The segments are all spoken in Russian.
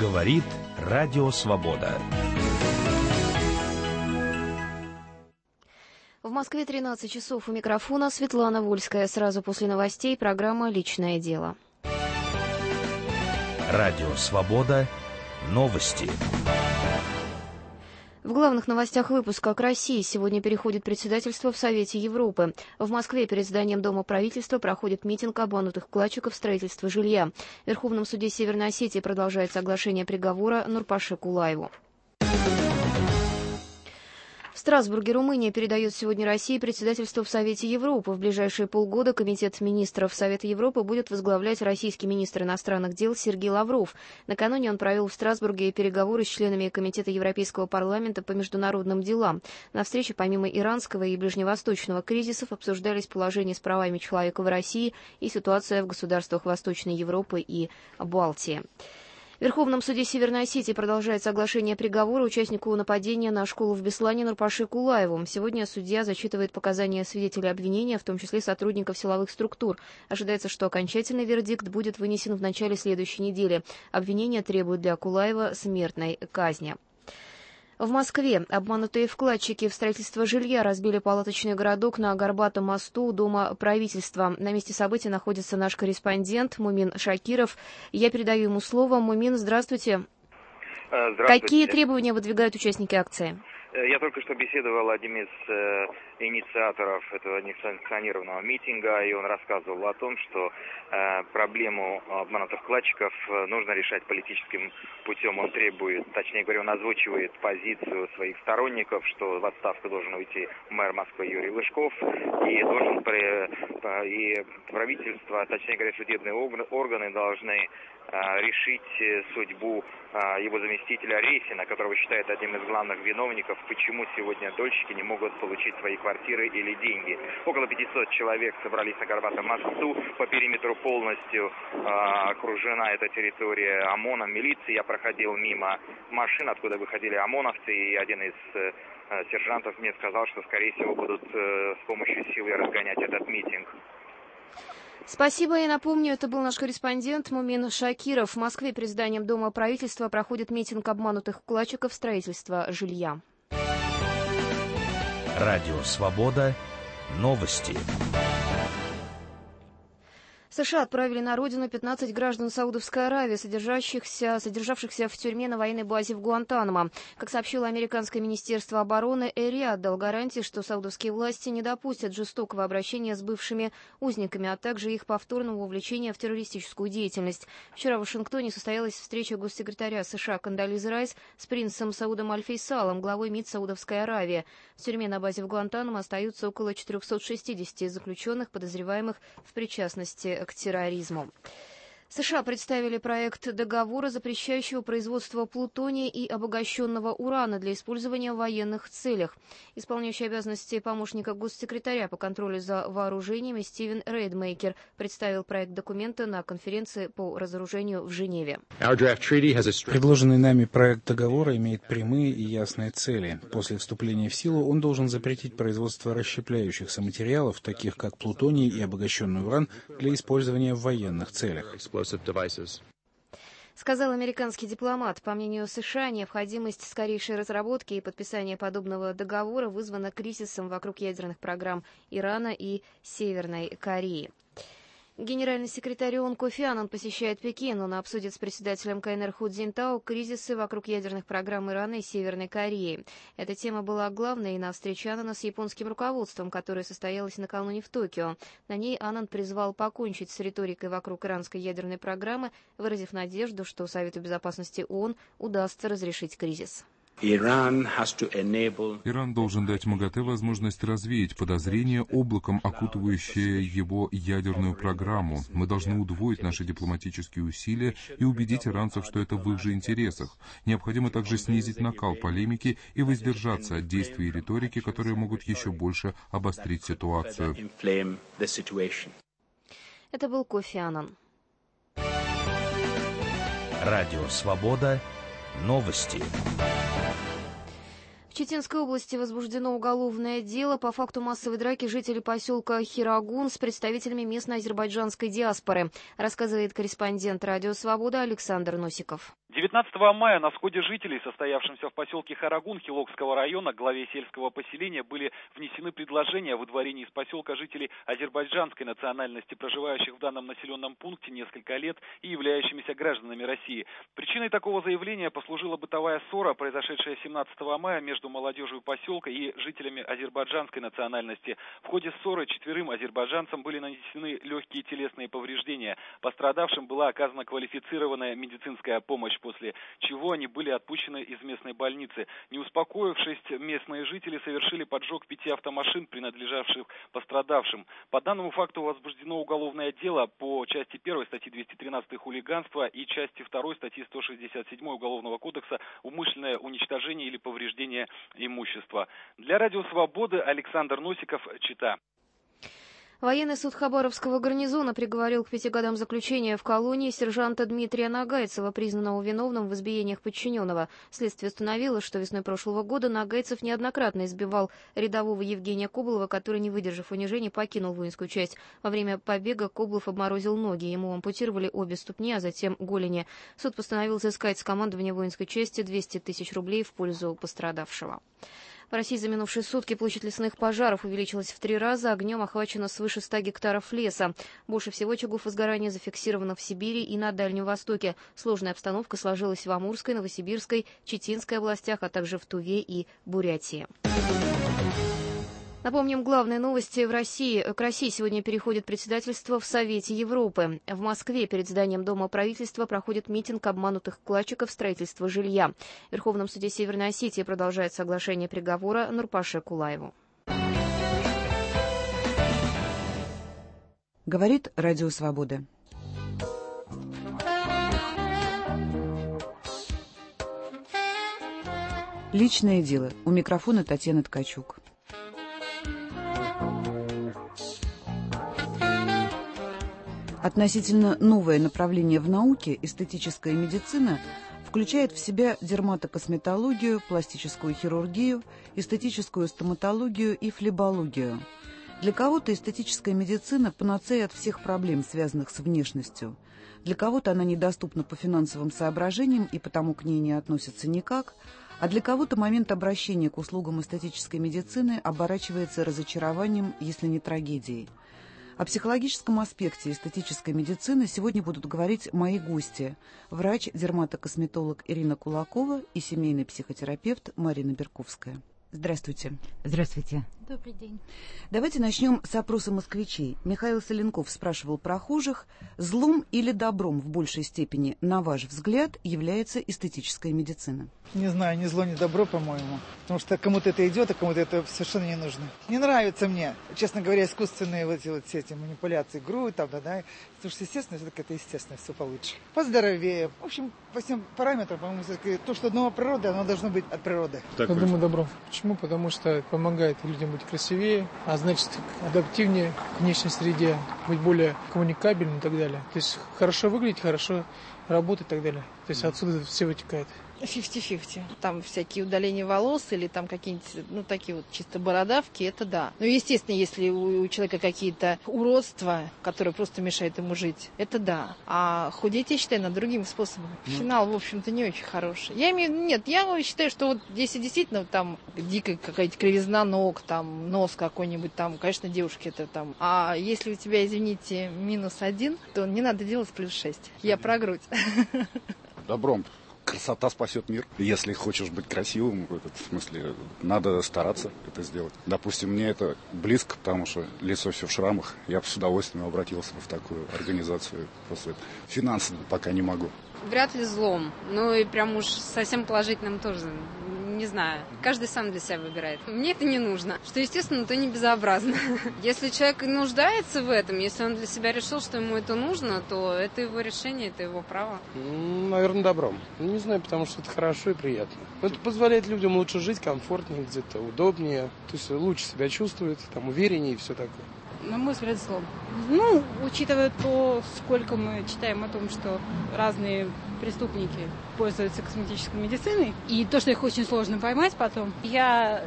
Говорит Радио Свобода. В Москве 13 часов, у микрофона Светлана Вольская. Сразу после новостей программа «Личное дело». Радио Свобода. Новости. В главных новостях выпуска: к России сегодня переходит председательство в Совете Европы. В Москве перед зданием Дома правительства проходит митинг обманутых вкладчиков строительства жилья. В Верховном суде Северной Осетии продолжается оглашение приговора Нурпаше Кулаеву. В Страсбурге Румыния передает сегодня России председательство в Совете Европы. В ближайшие полгода Комитет министров Совета Европы будет возглавлять российский министр иностранных дел Сергей Лавров. Накануне он провел в Страсбурге переговоры с членами Комитета Европейского парламента по международным делам. На встрече помимо иранского и ближневосточного кризисов обсуждались положение с правами человека в России и ситуация в государствах Восточной Европы и Балтии. В Верховном суде Северной Осетии продолжается оглашение приговора участнику нападения на школу в Беслане Нурпаше Кулаеву. Сегодня судья зачитывает показания свидетелей обвинения, в том числе сотрудников силовых структур. Ожидается, что окончательный вердикт будет вынесен в начале следующей недели. Обвинение требует для Кулаева смертной казни. В Москве обманутые вкладчики в строительство жилья разбили палаточный городок на Горбатом мосту у Дома правительства. На месте событий находится наш корреспондент Мумин Шакиров. Я передаю ему слово. Мумин, здравствуйте. Здравствуйте. Какие требования выдвигают участники акции? Я только что беседовал с одним из инициаторов этого несанкционированного митинга, и он рассказывал о том, что проблему обманутых вкладчиков нужно решать политическим путем. Он требует, точнее говоря, он озвучивает позицию своих сторонников, что в отставку должен уйти мэр Москвы Юрий Лужков, и и правительство, точнее говоря, судебные органы должны решить судьбу его заместителя Ресина, которого считает одним из главных виновников, почему сегодня дольщики не могут получить свои квартиры или деньги. Около 500 человек собрались на Горбатом мосту. По периметру полностью окружена эта территория ОМОНом, милицией. Я проходил мимо машин, откуда выходили ОМОНовцы, и один из сержантов мне сказал, что, скорее всего, будут с помощью силы разгонять этот митинг. Спасибо. И напомню, это был наш корреспондент Мумин Шакиров. В Москве перед зданием Дома правительства проходит митинг обманутых вкладчиков строительства жилья. Радио Свобода. Новости. США отправили на родину 15 граждан Саудовской Аравии, содержавшихся в тюрьме на военной базе в Гуантанамо. Как сообщило американское министерство обороны, Риад дал гарантии, что саудовские власти не допустят жестокого обращения с бывшими узниками, а также их повторного вовлечения в террористическую деятельность. Вчера в Вашингтоне состоялась встреча госсекретаря США Кондолизы Райс с принцем Саудом Аль-Фейсалом, главой МИД Саудовской Аравии. В тюрьме на базе в Гуантанамо остаются около 460 заключенных, подозреваемых в причастности к терроризму. США представили проект договора, запрещающего производство плутония и обогащенного урана для использования в военных целях. Исполняющий обязанности помощника госсекретаря по контролю за вооружениями Стивен Рейдмейкер представил проект документа на конференции по разоружению в Женеве. Предложенный нами проект договора имеет прямые и ясные цели. После вступления в силу он должен запретить производство расщепляющихся материалов, таких как плутоний и обогащенный уран, для использования в военных целях. Сказал американский дипломат. По мнению США, необходимость скорейшей разработки и подписания подобного договора вызвана кризисом вокруг ядерных программ Ирана и Северной Кореи. Генеральный секретарь ООН Кофи Аннан посещает Пекин. Он обсудит с председателем КНР Ху Цзиньтао кризисы вокруг ядерных программ Ирана и Северной Кореи. Эта тема была главной на встрече Аннана с японским руководством, которая состоялась накануне в Токио. На ней Аннан призвал покончить с риторикой вокруг иранской ядерной программы, выразив надежду, что Совету безопасности ООН удастся разрешить кризис. Иран должен дать МАГАТЭ возможность развеять подозрения, облаком окутывающее его ядерную программу. Мы должны удвоить наши дипломатические усилия и убедить иранцев, что это в их же интересах. Необходимо также снизить накал полемики и воздержаться от действий и риторики, которые могут еще больше обострить ситуацию. Это был Кофи Аннан. Радио Свобода. Новости. В Читинской области возбуждено уголовное дело по факту массовой драки жителей поселка Хирагун с представителями местной азербайджанской диаспоры, рассказывает корреспондент «Радио Свобода» Александр Носиков. 19 мая на сходе жителей, состоявшемся в поселке Харагун Хилокского района, главе сельского поселения были внесены предложения о выдворении из поселка жителей азербайджанской национальности, проживающих в данном населенном пункте несколько лет и являющимися гражданами России. Причиной такого заявления послужила бытовая ссора, произошедшая 17 мая между молодежью поселка и жителями азербайджанской национальности. В ходе ссоры 4 азербайджанцам были нанесены легкие телесные повреждения. Пострадавшим была оказана квалифицированная медицинская помощь, после чего они были отпущены из местной больницы. Не успокоившись, местные жители совершили поджог 5 автомашин, принадлежавших пострадавшим. По данному факту возбуждено уголовное дело по части 1 статьи 213 хулиганство и части 2 статьи 167 Уголовного кодекса умышленное уничтожение или повреждение имущества. Для Радио Свободы Александр Носиков, Чита. Военный суд Хабаровского гарнизона приговорил к 5 годам заключения в колонии сержанта Дмитрия Нагайцева, признанного виновным в избиениях подчиненного. Следствие установило, что весной прошлого года Нагайцев неоднократно избивал рядового Евгения Коблова, который, не выдержав унижений, покинул воинскую часть. Во время побега Коблов обморозил ноги, ему ампутировали обе ступни, а затем голени. Суд постановил взыскать с командования воинской части 200 тысяч рублей в пользу пострадавшего. В России за минувшие сутки площадь лесных пожаров увеличилась в 3 раза, огнем охвачено свыше 100 гектаров леса. Больше всего очагов возгорания зафиксировано в Сибири и на Дальнем Востоке. Сложная обстановка сложилась в Амурской, Новосибирской, Читинской областях, а также в Туве и Бурятии. Напомним, главные новости в России. К России сегодня переходит председательство в Совете Европы. В Москве перед зданием Дома правительства проходит митинг обманутых вкладчиков строительства жилья. В Верховном суде Северной Осетии продолжается оглашение приговора Нурпаше Кулаеву. Говорит Радио Свобода. Личное дело. У микрофона Татьяна Ткачук. Относительно новое направление в науке, эстетическая медицина, включает в себя дерматокосметологию, пластическую хирургию, эстетическую стоматологию и флебологию. Для кого-то эстетическая медицина – панацея от всех проблем, связанных с внешностью. Для кого-то она недоступна по финансовым соображениям и потому к ней не относится никак, а для кого-то момент обращения к услугам эстетической медицины оборачивается разочарованием, если не трагедией. О психологическом аспекте эстетической медицины сегодня будут говорить мои гости – врач-дерматокосметолог Ирина Кулакова и семейный психотерапевт Марина Берковская. Здравствуйте. Здравствуйте. Добрый день. Давайте начнем с опроса москвичей. Михаил Соленков спрашивал прохожих, злом или добром в большей степени, на ваш взгляд, является эстетическая медицина? Не знаю, ни зло, ни добро, по-моему. Потому что кому-то это идет, а кому-то это совершенно не нужно. Не нравится мне, честно говоря, искусственные вот эти манипуляции, грудь, там, да. Потому что, естественно, все-таки это естественно, все получше. Поздоровее. В общем, по всем параметрам, по-моему, то, что одно от природы, оно должно быть от природы. Я думаю, добро. Почему? Потому что помогает людям быть красивее, а значит, адаптивнее к внешней среде, быть более коммуникабельным и так далее. То есть хорошо выглядеть, хорошо работать и так далее. То есть отсюда все вытекает. 50-50. Там всякие удаления волос или там какие-нибудь, такие вот чисто бородавки, это да. Но, естественно, если у человека какие-то уродства, которые просто мешают ему жить, это да. А худеть, я считаю, надо другими способами. Финал, в общем-то, не очень хороший. Я считаю, что вот если действительно там дикая какая-то кривизна ног, там нос какой-нибудь, там, конечно, девушки это там. А если у тебя, извините, -1, то не надо делать +6. Я про грудь. Добром. Красота спасет мир. Если хочешь быть красивым, в смысле, надо стараться это сделать. Допустим, мне это близко, потому что лицо все в шрамах. Я бы с удовольствием обратился в такую организацию. Просто финансово пока не могу. Вряд ли злом. И прям уж совсем положительным тоже. Не знаю. Каждый сам для себя выбирает. Мне это не нужно. Что, естественно, то не безобразно. Если человек нуждается в этом, если он для себя решил, что ему это нужно, то это его решение, это его право. Наверное, добром. Не знаю, потому что это хорошо и приятно. Это позволяет людям лучше жить, комфортнее, где-то удобнее. То есть лучше себя чувствует, там увереннее и все такое. На мой взгляд, злом. Ну, учитывая то, сколько мы читаем о том, что разные преступники пользуются косметической медициной, и то, что их очень сложно поймать потом, я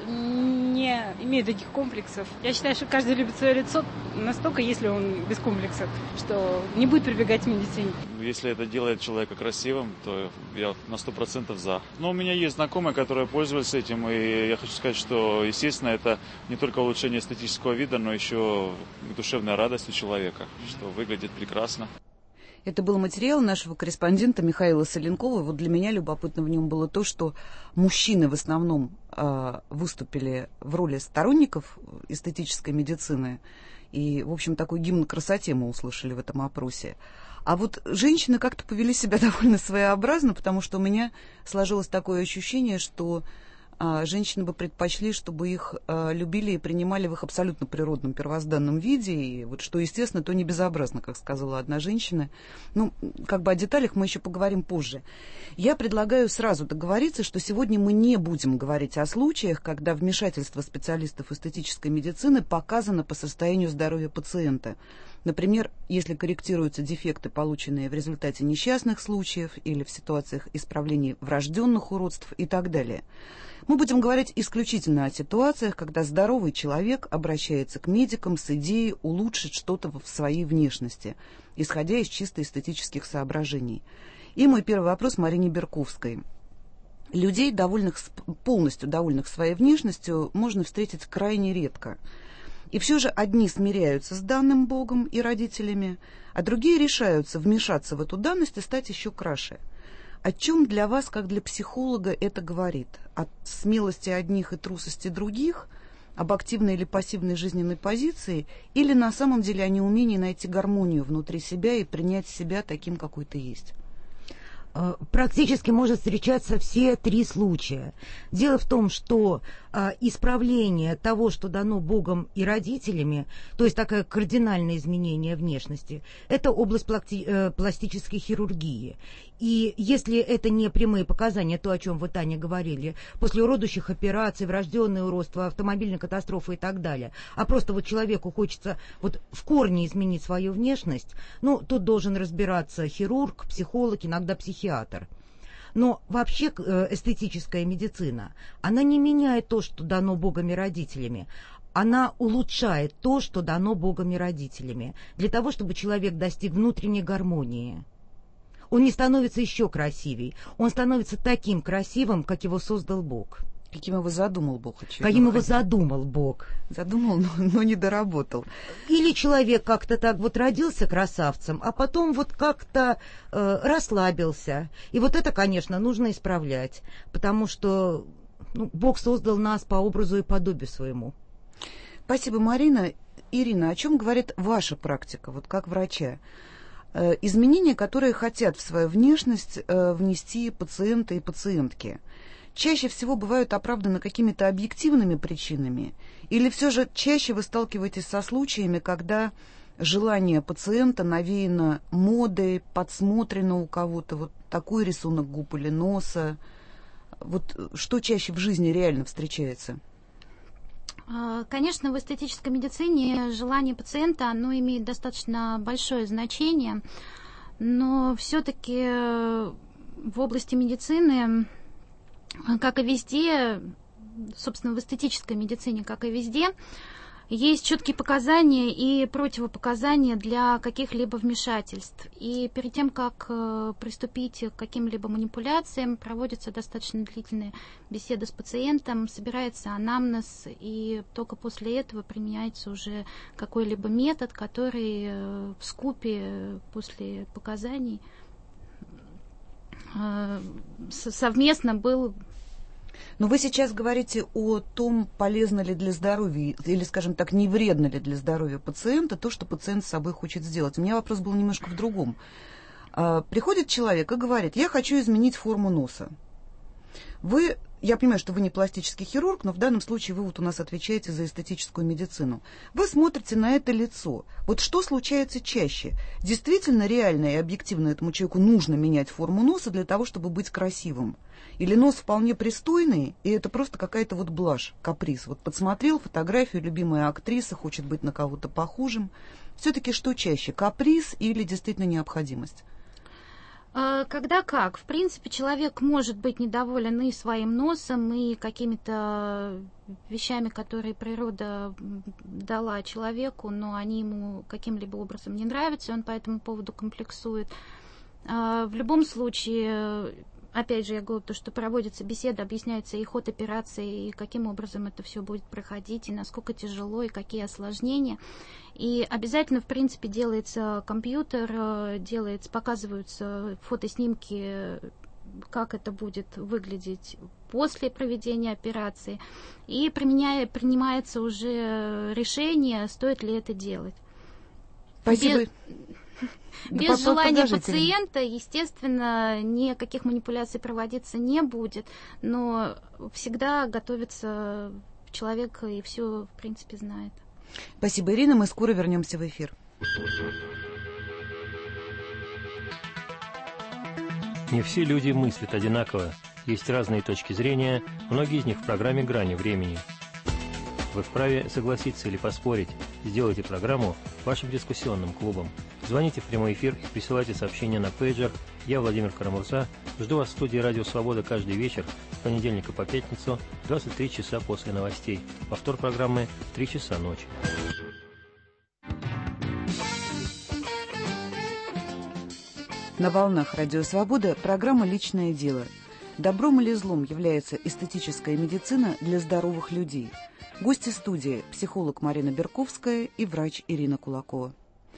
не имею таких комплексов. Я считаю, что каждый любит свое лицо настолько, если он без комплексов, что не будет прибегать к медицине. Если это делает человека красивым, то я на 100% за. Но у меня есть знакомые, которые пользуются этим, и я хочу сказать, что, естественно, это не только улучшение эстетического вида, но еще душевная радость у человека, что выглядит прекрасно. Это был материал нашего корреспондента Михаила Соленкова. Вот для меня любопытно в нем было то, что мужчины в основном выступили в роли сторонников эстетической медицины. И, в общем, такой гимн красоте мы услышали в этом опросе. А вот женщины как-то повели себя довольно своеобразно, потому что у меня сложилось такое ощущение, что женщины бы предпочли, чтобы их любили и принимали в их абсолютно природном первозданном виде. И вот что естественно, то не безобразно, как сказала одна женщина. Ну, как бы о деталях мы еще поговорим позже. Я предлагаю сразу договориться, что сегодня мы не будем говорить о случаях, когда вмешательство специалистов эстетической медицины показано по состоянию здоровья пациента. Например, если корректируются дефекты, полученные в результате несчастных случаев или в ситуациях исправления врожденных уродств и так далее. Мы будем говорить исключительно о ситуациях, когда здоровый человек обращается к медикам с идеей улучшить что-то в своей внешности, исходя из чисто эстетических соображений. И мой первый вопрос Марине Берковской. Людей, полностью довольных своей внешностью, можно встретить крайне редко. И все же одни смиряются с данным Богом и родителями, а другие решаются вмешаться в эту данность и стать еще краше. О чем для вас, как для психолога, это говорит? О смелости одних и трусости других? Об активной или пассивной жизненной позиции? Или на самом деле о неумении найти гармонию внутри себя и принять себя таким, какой ты есть? Практически может встречаться все три случая. Дело в том, что исправление того, что дано Богом и родителями, то есть такое кардинальное изменение внешности, это область пластической хирургии. И если это не прямые показания, то, о чем вы, Таня, говорили, после уродующих операций, врожденные уродства, автомобильной катастрофы и так далее, а просто вот человеку хочется вот в корне изменить свою внешность, ну, тут должен разбираться хирург, психолог, иногда психиатр. Но вообще эстетическая медицина, она не меняет то, что дано Богом и родителями. Она улучшает то, что дано Богом и родителями, для того, чтобы человек достиг внутренней гармонии. Он не становится еще красивей, он становится таким красивым, как его создал Бог. Каким его задумал Бог, очевидно. Каким его задумал Бог. Задумал, но не доработал. Или человек как-то так вот родился красавцем, а потом вот как-то расслабился. И вот это, конечно, нужно исправлять, потому что Бог создал нас по образу и подобию своему. Спасибо, Марина. Ирина, о чем говорит ваша практика, вот как врача? Изменения, которые хотят в свою внешность внести пациенты и пациентки, чаще всего бывают оправданы какими-то объективными причинами? Или все же чаще вы сталкиваетесь со случаями, когда желание пациента навеяно модой, подсмотрено у кого-то, вот такой рисунок губ или носа? Вот что чаще в жизни реально встречается? Конечно, в эстетической медицине желание пациента, оно имеет достаточно большое значение, но все-таки в области медицины, как и везде, собственно, в эстетической медицине, как и везде, есть четкие показания и противопоказания для каких-либо вмешательств. И перед тем, как приступить к каким-либо манипуляциям, проводятся достаточно длительные беседы с пациентом, собирается анамнез, и только после этого применяется уже какой-либо метод, который вскупе после показаний совместно был. Но вы сейчас говорите о том, полезно ли для здоровья, или, скажем так, не вредно ли для здоровья пациента то, что пациент с собой хочет сделать. У меня вопрос был немножко в другом. Приходит человек и говорит: я хочу изменить форму носа. Вы Я понимаю, что вы не пластический хирург, но в данном случае вы вот у нас отвечаете за эстетическую медицину. Вы смотрите на это лицо. Вот что случается чаще? Действительно, реально и объективно этому человеку нужно менять форму носа для того, чтобы быть красивым? Или нос вполне пристойный, и это просто какая-то вот блажь, каприз? Вот подсмотрел фотографию, любимая актриса, хочет быть на кого-то похожим. Все-таки что чаще, каприз или действительно необходимость? Когда как. В принципе, человек может быть недоволен и своим носом, и какими-то вещами, которые природа дала человеку, но они ему каким-либо образом не нравятся, и он по этому поводу комплексует. В любом случае, опять же, я говорю, то, что проводится беседа, объясняется и ход операции, и каким образом это все будет проходить, и насколько тяжело, и какие осложнения. И обязательно, в принципе, делается компьютер, показываются фотоснимки, как это будет выглядеть после проведения операции, и принимается уже решение, стоит ли это делать. Спасибо. Без желания пациента, естественно, никаких манипуляций проводиться не будет, но всегда готовится человек и все, в принципе, знает. Спасибо, Ирина. Мы скоро вернемся в эфир. Не все люди мыслят одинаково. Есть разные точки зрения, многие из них в программе «Грани времени». Вы вправе согласиться или поспорить. Сделайте программу вашим дискуссионным клубом. Звоните в прямой эфир и присылайте сообщения на пейджер. Я Владимир Карамурза. Жду вас в студии «Радио Свобода» каждый вечер с понедельника по пятницу в 23 часа после новостей. Повтор программы в 3 часа ночи. На волнах «Радио Свобода» программа «Личное дело». Добром или злом является эстетическая медицина для здоровых людей. Гости студии – психолог Марина Берковская и врач Ирина Кулакова.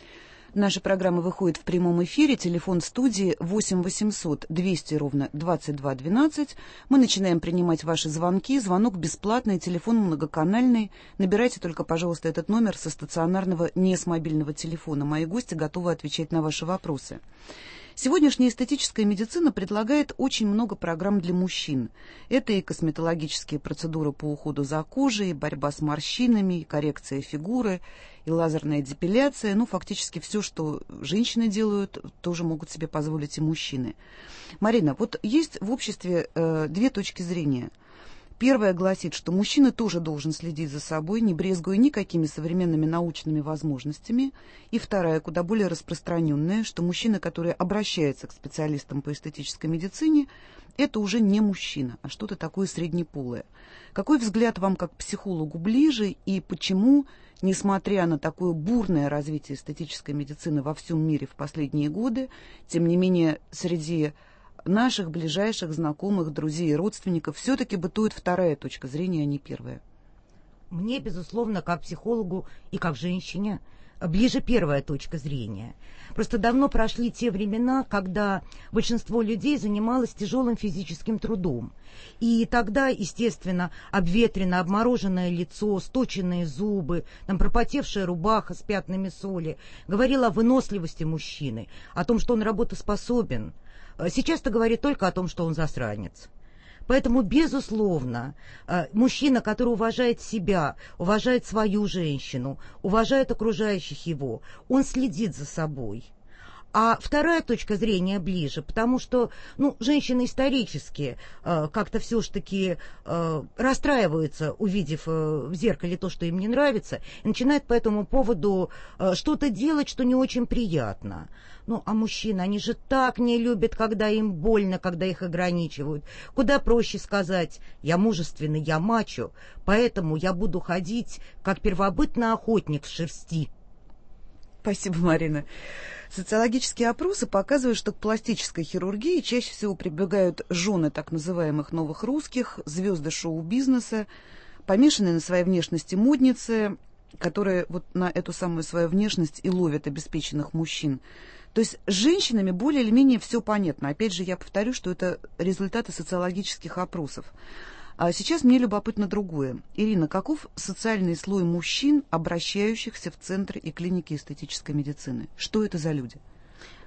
Наша программа выходит в прямом эфире. Телефон студии 8 800 200 ровно 22 12. Мы начинаем принимать ваши звонки. Звонок бесплатный, телефон многоканальный. Набирайте только, пожалуйста, этот номер со стационарного, не с мобильного телефона. Мои гости готовы отвечать на ваши вопросы. Сегодняшняя эстетическая медицина предлагает очень много программ для мужчин. Это и косметологические процедуры по уходу за кожей, и борьба с морщинами, и коррекция фигуры, и лазерная депиляция. Ну, фактически все, что женщины делают, тоже могут себе позволить и мужчины. Марина, вот есть в обществе две точки зрения. Первая гласит, что мужчина тоже должен следить за собой, не брезгуя никакими современными научными возможностями. И вторая, куда более распространенная, что мужчина, который обращается к специалистам по эстетической медицине, это уже не мужчина, а что-то такое среднеполое. Какой взгляд вам как психологу ближе и почему, несмотря на такое бурное развитие эстетической медицины во всем мире в последние годы, тем не менее среди наших ближайших знакомых, друзей и родственников все-таки бытует вторая точка зрения, а не первая? Мне, безусловно, как психологу и как женщине, ближе первая точка зрения. Просто давно прошли те времена, когда большинство людей занималось тяжелым физическим трудом. И тогда, естественно, обветренное, обмороженное лицо, сточенные зубы, там пропотевшая рубаха с пятнами соли говорила о выносливости мужчины, о том, что он работоспособен. Сейчас-то говорит только о том, что он засранец. Поэтому, безусловно, мужчина, который уважает себя, уважает свою женщину, уважает окружающих его, он следит за собой. А вторая точка зрения ближе, потому что женщины исторически как-то все-таки расстраиваются, увидев в зеркале то, что им не нравится, и начинают по этому поводу что-то делать, что не очень приятно. А мужчины, они же так не любят, когда им больно, когда их ограничивают. Куда проще сказать: я мужественный, я мачо, поэтому я буду ходить, как первобытный охотник в шерсти. Спасибо, Марина. Социологические опросы показывают, что к пластической хирургии чаще всего прибегают жены так называемых новых русских, звезды шоу-бизнеса, помешанные на своей внешности модницы, которые вот на эту самую свою внешность и ловят обеспеченных мужчин. То есть с женщинами более или менее все понятно. Опять же, я повторю, что это результаты социологических опросов. А сейчас мне любопытно другое. Ирина, каков социальный слой мужчин, обращающихся в центры и клиники эстетической медицины? Что это за люди?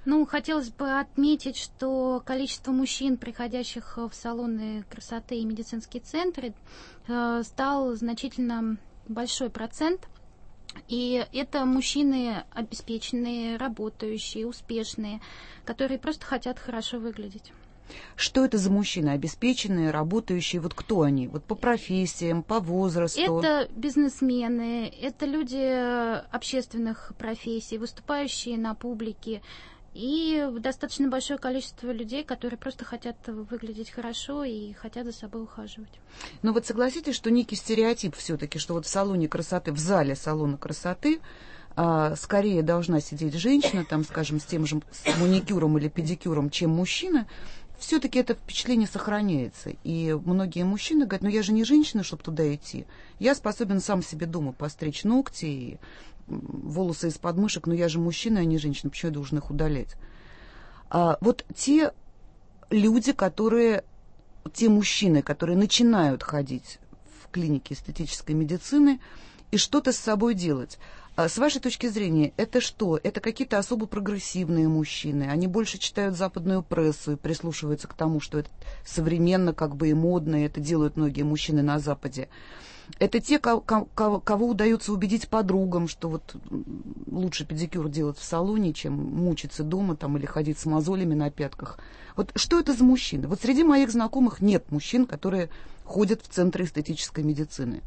Ну, хотелось бы отметить, что количество мужчин, приходящих в салоны красоты и медицинские центры, стал значительно большой процент. И это мужчины обеспеченные, работающие, успешные, которые просто хотят хорошо выглядеть. Что это за мужчины? Обеспеченные, работающие? Вот кто они? Вот по профессиям, по возрасту? Это бизнесмены, это люди общественных профессий, выступающие на публике. И достаточно большое количество людей, которые просто хотят выглядеть хорошо и хотят за собой ухаживать. Но вот согласитесь, что некий стереотип все-таки, что вот в салоне красоты, в зале салона красоты скорее должна сидеть женщина, там, скажем, с тем же с маникюром или педикюром, чем мужчина, все-таки это впечатление сохраняется. И многие мужчины говорят, ну я же не женщина, чтобы туда идти. Я способен сам себе дома постричь ногти и волосы из подмышек, но я же мужчина, а не женщина, почему я должен их удалять? Вот те люди, те мужчины, которые начинают ходить в клинике эстетической медицины и что-то с собой делать, с вашей точки зрения, это что? Это какие-то особо прогрессивные мужчины? Они больше читают западную прессу и прислушиваются к тому, что это современно, как бы и модно, и это делают многие мужчины на Западе. Это те, кого удается убедить подругам, что вот лучше педикюр делать в салоне, чем мучиться дома там, или ходить с мозолями на пятках. Вот что это за мужчины? Вот среди моих знакомых нет мужчин, которые ходят в центры эстетической медицины.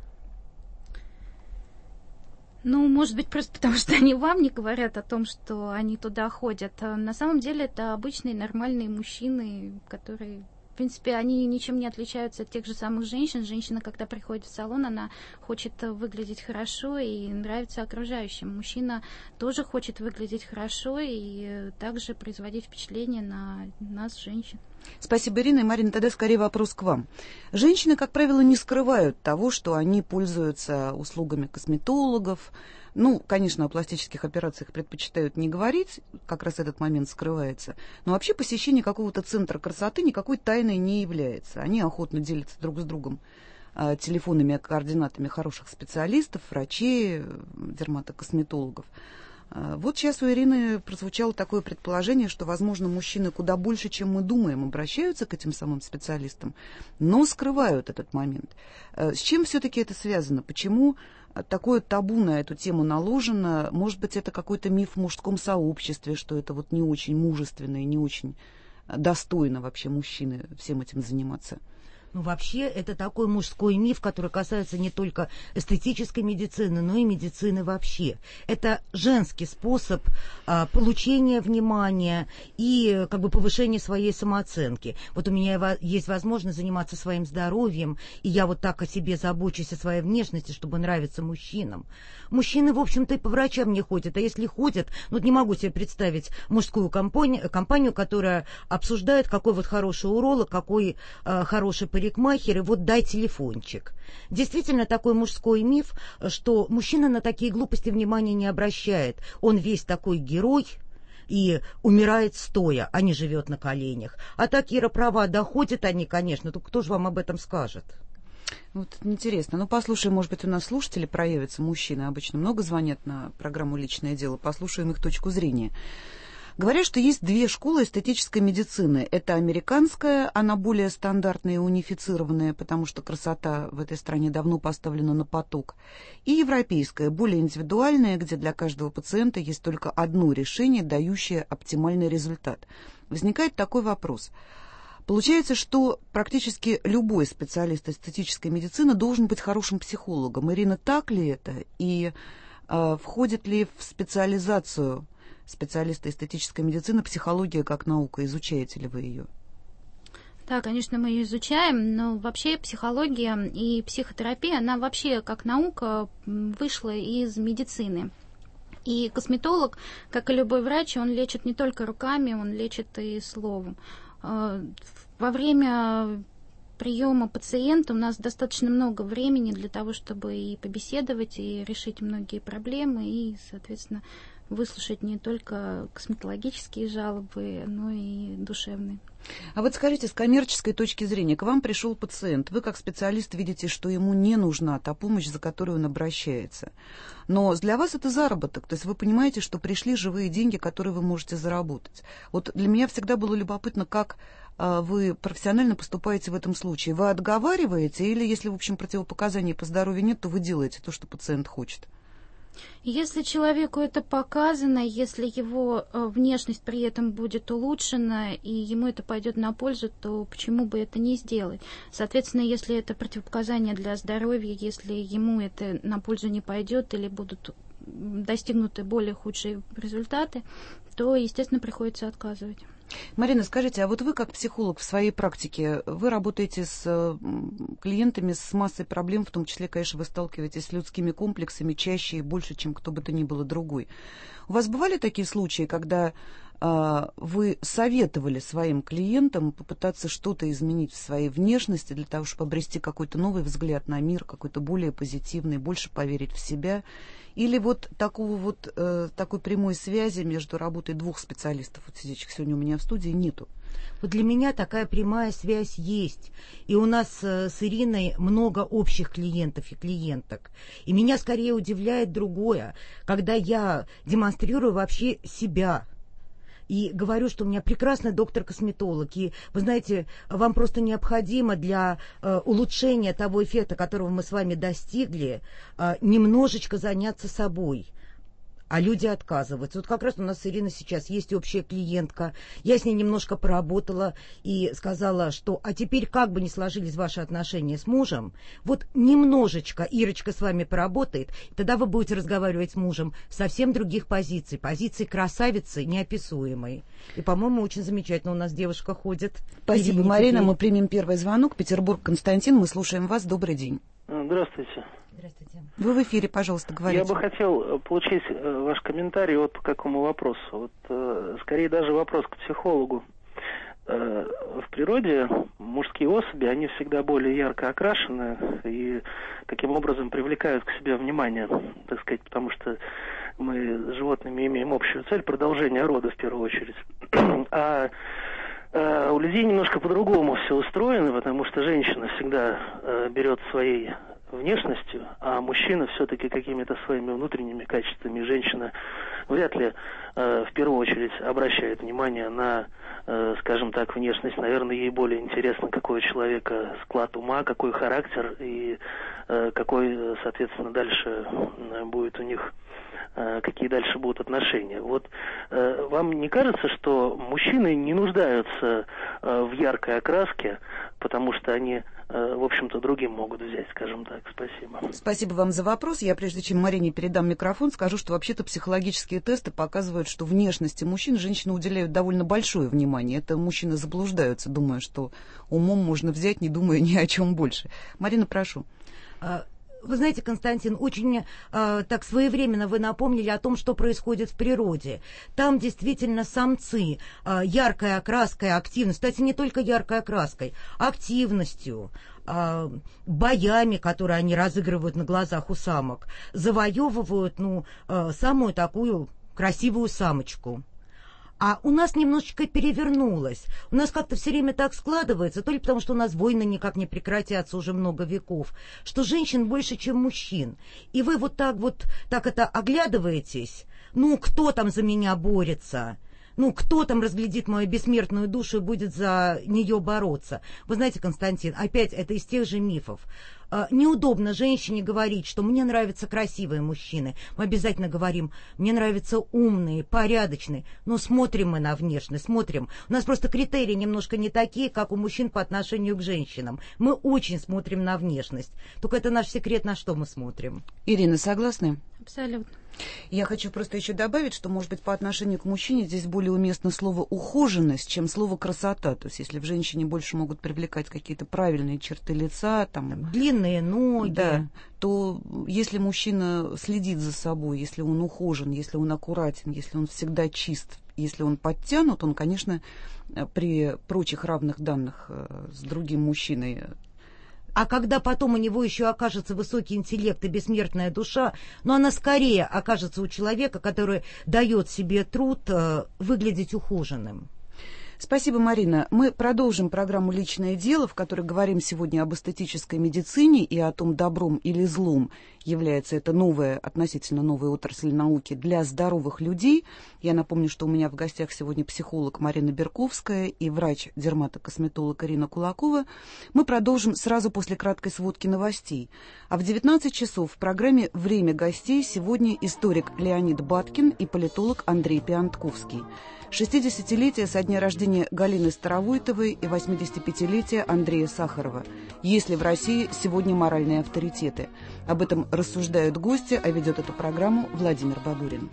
Ну, может быть, просто потому что они вам не говорят о том, что они туда ходят. А на самом деле это обычные нормальные мужчины, которые... В принципе, они ничем не отличаются от тех же самых женщин. Женщина, когда приходит в салон, она хочет выглядеть хорошо и нравится окружающим. Мужчина тоже хочет выглядеть хорошо и также производить впечатление на нас, женщин. Спасибо, Ирина. И, Марина, тогда скорее вопрос к вам. Женщины, как правило, не скрывают того, что они пользуются услугами косметологов. Ну, конечно, о пластических операциях предпочитают не говорить, как раз этот момент скрывается. Но вообще посещение какого-то центра красоты никакой тайной не является. Они охотно делятся друг с другом телефонами, координатами хороших специалистов, врачей, дерматокосметологов. Вот сейчас у Ирины прозвучало такое предположение, что, возможно, мужчины куда больше, чем мы думаем, обращаются к этим самым специалистам, но скрывают этот момент. С чем все-таки это связано? Почему такое табу на эту тему наложено? Может быть, это какой-то миф в мужском сообществе, что это вот не очень мужественно и не очень достойно вообще мужчины всем этим заниматься? Ну, вообще, это такой мужской миф, который касается не только эстетической медицины, но и медицины вообще. Это женский способ получения внимания и как бы повышения своей самооценки. Вот у меня есть возможность заниматься своим здоровьем, и я вот так о себе забочусь, о своей внешности, чтобы нравиться мужчинам. Мужчины, в общем-то, и по врачам не ходят, а если ходят, ну, не могу себе представить мужскую компанию, которая обсуждает, какой вот хороший уролог, какой хороший парикмахер, и вот дай телефончик. Действительно, такой мужской миф, что мужчина на такие глупости внимания не обращает. Он весь такой герой и умирает стоя, а не живет на коленях. А так, Ира права, доходят они, конечно, только кто же вам об этом скажет? Вот интересно. Ну, послушаем, может быть, у нас слушатели проявятся, мужчины обычно много звонят на программу «Личное дело», послушаем их точку зрения. Говорят, что есть две школы эстетической медицины. Это американская, она более стандартная и унифицированная, потому что красота в этой стране давно поставлена на поток. И европейская, более индивидуальная, где для каждого пациента есть только одно решение, дающее оптимальный результат. Возникает такой вопрос. Получается, что практически любой специалист эстетической медицины должен быть хорошим психологом. Ирина, так ли это? И входит ли в специализацию специалиста эстетической медицины психология как наука? Изучаете ли вы ее? Да, конечно, мы ее изучаем, но вообще психология и психотерапия, она вообще как наука вышла из медицины. И косметолог, как и любой врач, он лечит не только руками, он лечит и словом. Во время приема пациента у нас достаточно много времени для того, чтобы и побеседовать, и решить многие проблемы, и, соответственно, выслушать не только косметологические жалобы, но и душевные. А вот скажите, с коммерческой точки зрения, к вам пришел пациент, вы как специалист видите, что ему не нужна та помощь, за которую он обращается. Но для вас это заработок, то есть вы понимаете, что пришли живые деньги, которые вы можете заработать. Вот для меня всегда было любопытно, как вы профессионально поступаете в этом случае. Вы отговариваете или, если, в общем, противопоказаний по здоровью нет, то вы делаете то, что пациент хочет? Если человеку это показано, если его внешность при этом будет улучшена, и ему это пойдет на пользу, то почему бы это не сделать? Соответственно, если это противопоказание для здоровья, если ему это на пользу не пойдет или будут достигнуты более худшие результаты, то, естественно, приходится отказывать. Марина, скажите, а вот вы как психолог в своей практике, вы работаете с клиентами с массой проблем, в том числе, конечно, вы сталкиваетесь с людскими комплексами чаще и больше, чем кто бы то ни было другой. У вас бывали такие случаи, когда вы советовали своим клиентам попытаться что-то изменить в своей внешности для того, чтобы обрести какой-то новый взгляд на мир, какой-то более позитивный, больше поверить в себя? Или вот такой прямой связи между работой двух специалистов, вот сидящих сегодня у меня в студии, нету? Вот для меня такая прямая связь есть. И у нас с Ириной много общих клиентов и клиенток. И меня скорее удивляет другое, когда я демонстрирую вообще себя. И говорю, что у меня прекрасный доктор-косметолог. И, вы знаете, вам просто необходимо для улучшения того эффекта, которого мы с вами достигли, немножечко заняться собой. А люди отказываются. Вот как раз у нас с Ириной сейчас есть общая клиентка. Я с ней немножко поработала и сказала, что а теперь как бы ни сложились ваши отношения с мужем, вот немножечко Ирочка с вами поработает, и тогда вы будете разговаривать с мужем совсем других позиций. Позиции красавицы неописуемой. И, по-моему, очень замечательно у нас девушка ходит. Спасибо, Марина. Мы примем первый звонок. Петербург, Константин, мы слушаем вас. Добрый день. Здравствуйте. Здравствуйте. Вы в эфире, пожалуйста, говорите. Я бы хотел получить ваш комментарий вот по какому вопросу. Вот, скорее даже вопрос к психологу. В природе мужские особи, они всегда более ярко окрашены и таким образом привлекают к себе внимание, так сказать, потому что мы с животными имеем общую цель продолжения рода в первую очередь. А у людей немножко по-другому все устроено, потому что женщина всегда берет своей внешностью, а мужчина все-таки какими-то своими внутренними качествами. Женщина вряд ли в первую очередь обращает внимание на, скажем так, внешность. Наверное, ей более интересно, какой у человека склад ума, какой характер и какой, соответственно, дальше будет у них, какие дальше будут отношения. Вот вам не кажется, что мужчины не нуждаются в яркой окраске, потому что они, в общем-то, другим могут взять, скажем так? Спасибо. Спасибо вам за вопрос. Я, прежде чем Марине передам микрофон, скажу, что вообще-то психологические тесты показывают, что внешности мужчин женщины уделяют довольно большое внимание. Это мужчины заблуждаются, думая, что умом можно взять, не думая ни о чем больше. Марина, прошу. Вы знаете, Константин, очень так своевременно вы напомнили о том, что происходит в природе. Там действительно самцы яркой окраской, активностью, кстати, не только яркой окраской, активностью, боями, которые они разыгрывают на глазах у самок, завоевывают самую такую красивую самочку. А у нас немножечко перевернулось. У нас как-то все время так складывается, то ли потому, что у нас войны никак не прекратятся уже много веков, что женщин больше, чем мужчин. И вы вот так это оглядываетесь. Кто там за меня борется? Кто там разглядит мою бессмертную душу и будет за нее бороться? Вы знаете, Константин, опять это из тех же мифов. Неудобно женщине говорить, что мне нравятся красивые мужчины. Мы обязательно говорим, мне нравятся умные, порядочные. Но смотрим мы на внешность, смотрим. У нас просто критерии немножко не такие, как у мужчин по отношению к женщинам. Мы очень смотрим на внешность. Только это наш секрет, на что мы смотрим. Ирина, согласны? Абсолютно. Я хочу просто еще добавить, что, может быть, по отношению к мужчине здесь более уместно слово «ухоженность», чем слово «красота». То есть, если в женщине больше могут привлекать какие-то правильные черты лица, там длинные ноги, да, то если мужчина следит за собой, если он ухожен, если он аккуратен, если он всегда чист, если он подтянут, он, конечно, при прочих равных данных с другим мужчиной. А когда потом у него еще окажется высокий интеллект и бессмертная душа, она скорее окажется у человека, который дает себе труд выглядеть ухоженным. Спасибо, Марина. Мы продолжим программу «Личное дело», в которой говорим сегодня об эстетической медицине и о том, добром или злом является это относительно новая отрасль науки для здоровых людей. Я напомню, что у меня в гостях сегодня психолог Марина Берковская и врач-дерматокосметолог Ирина Кулакова. Мы продолжим сразу после краткой сводки новостей. А в 19 часов в программе «Время гостей» сегодня историк Леонид Баткин и политолог Андрей Пиантковский. 60-летие со дня рождения Галины Старовойтовой и 85-летие Андрея Сахарова. Есть ли в России сегодня моральные авторитеты? Об этом рассуждают гости, а ведет эту программу Владимир Бабурин.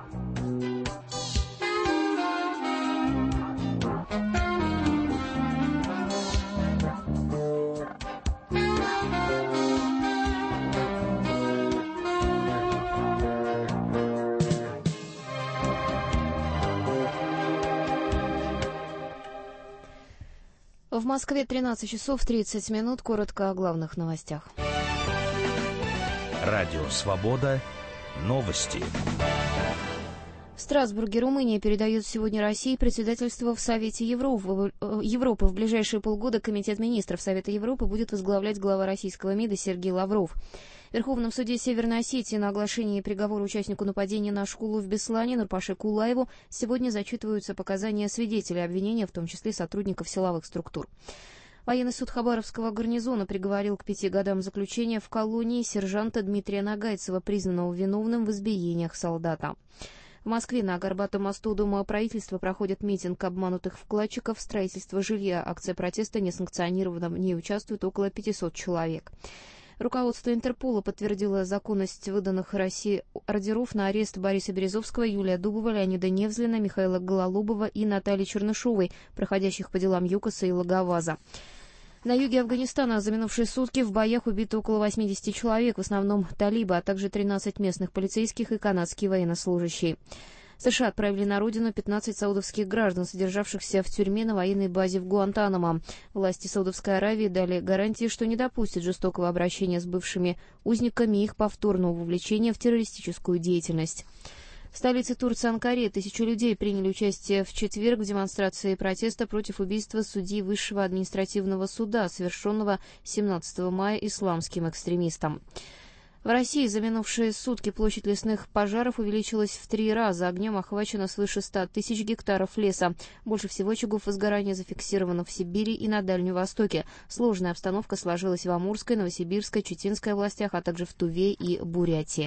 В Москве 13 часов 30 минут. Коротко о главных новостях. Радио «Свобода». Новости. В Страсбурге, Румыния, передает сегодня России председательство в Совете Европы. В ближайшие полгода Комитет министров Совета Европы будет возглавлять глава российского МИДа Сергей Лавров. В Верховном суде Северной Осетии на оглашении приговора участнику нападения на школу в Беслане Нурпаше Кулаеву сегодня зачитываются показания свидетелей обвинения, в том числе сотрудников силовых структур. Военный суд Хабаровского гарнизона приговорил к 5 годам заключения в колонии сержанта Дмитрия Нагайцева, признанного виновным в избиениях солдата. В Москве на Горбатом мосту Дома правительства проходит митинг обманутых вкладчиков в строительство жилья. Акция протеста несанкционированно в ней участвует около 500 человек. Руководство Интерпола подтвердило законность выданных России ордеров на арест Бориса Березовского, Юлия Дубова, Леонида Невзлина, Михаила Гололобова и Натальи Чернышовой, проходящих по делам ЮКОСа и Лаговаза. На юге Афганистана за минувшие сутки в боях убито около 80 человек, в основном талибы, а также 13 местных полицейских и канадские военнослужащие. США отправили на родину 15 саудовских граждан, содержавшихся в тюрьме на военной базе в Гуантанамо. Власти Саудовской Аравии дали гарантии, что не допустят жестокого обращения с бывшими узниками и их повторного вовлечения в террористическую деятельность. В столице Турции Анкаре 1000 людей приняли участие в четверг в демонстрации протеста против убийства судьи Высшего административного суда, совершенного 17 мая исламским экстремистом. В России за минувшие сутки площадь лесных пожаров увеличилась в 3 раза. Огнем охвачено свыше 100 тысяч гектаров леса. Больше всего очагов возгорания зафиксировано в Сибири и на Дальнем Востоке. Сложная обстановка сложилась в Амурской, Новосибирской, Читинской областях, а также в Туве и Бурятии.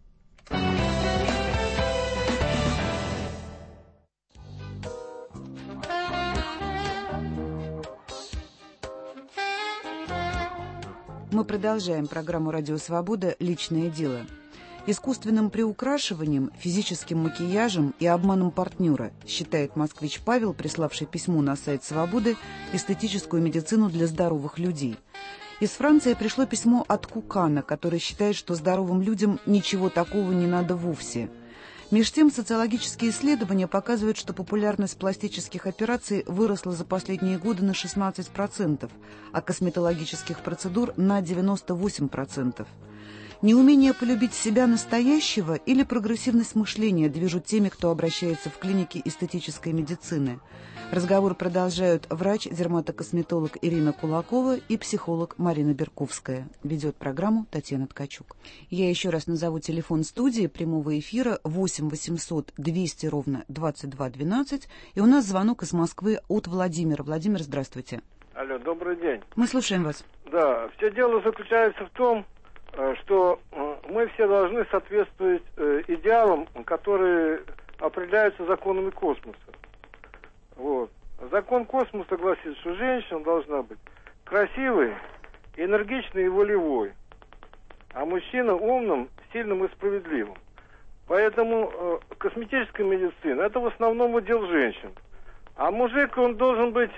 Мы продолжаем программу «Радио Свобода. Личное дело». Искусственным приукрашиванием, физическим макияжем и обманом партнера считает москвич Павел, приславший письмо на сайт «Свободы», эстетическую медицину для здоровых людей. Из Франции пришло письмо от Кукана, который считает, что здоровым людям ничего такого не надо вовсе. Меж тем, социологические исследования показывают, что популярность пластических операций выросла за последние годы на 16%, а косметологических процедур на 98%. Неумение полюбить себя настоящего или прогрессивность мышления движут теми, кто обращается в клинике эстетической медицины. Разговор продолжают врач-дерматокосметолог Ирина Кулакова и психолог Марина Берковская. Ведет программу Татьяна Ткачук. Я еще раз назову телефон студии прямого эфира 8 800 200 ровно 22 12. И у нас звонок из Москвы от Владимира. Владимир, здравствуйте. Алло, добрый день. Мы слушаем вас. Да, все дело заключается в том, что мы все должны соответствовать идеалам, которые определяются законами космоса. Вот. Закон космоса гласит, что женщина должна быть красивой, энергичной и волевой, а мужчина умным, сильным и справедливым. Поэтому косметическая медицина – это в основном удел женщин. А мужик, он должен быть,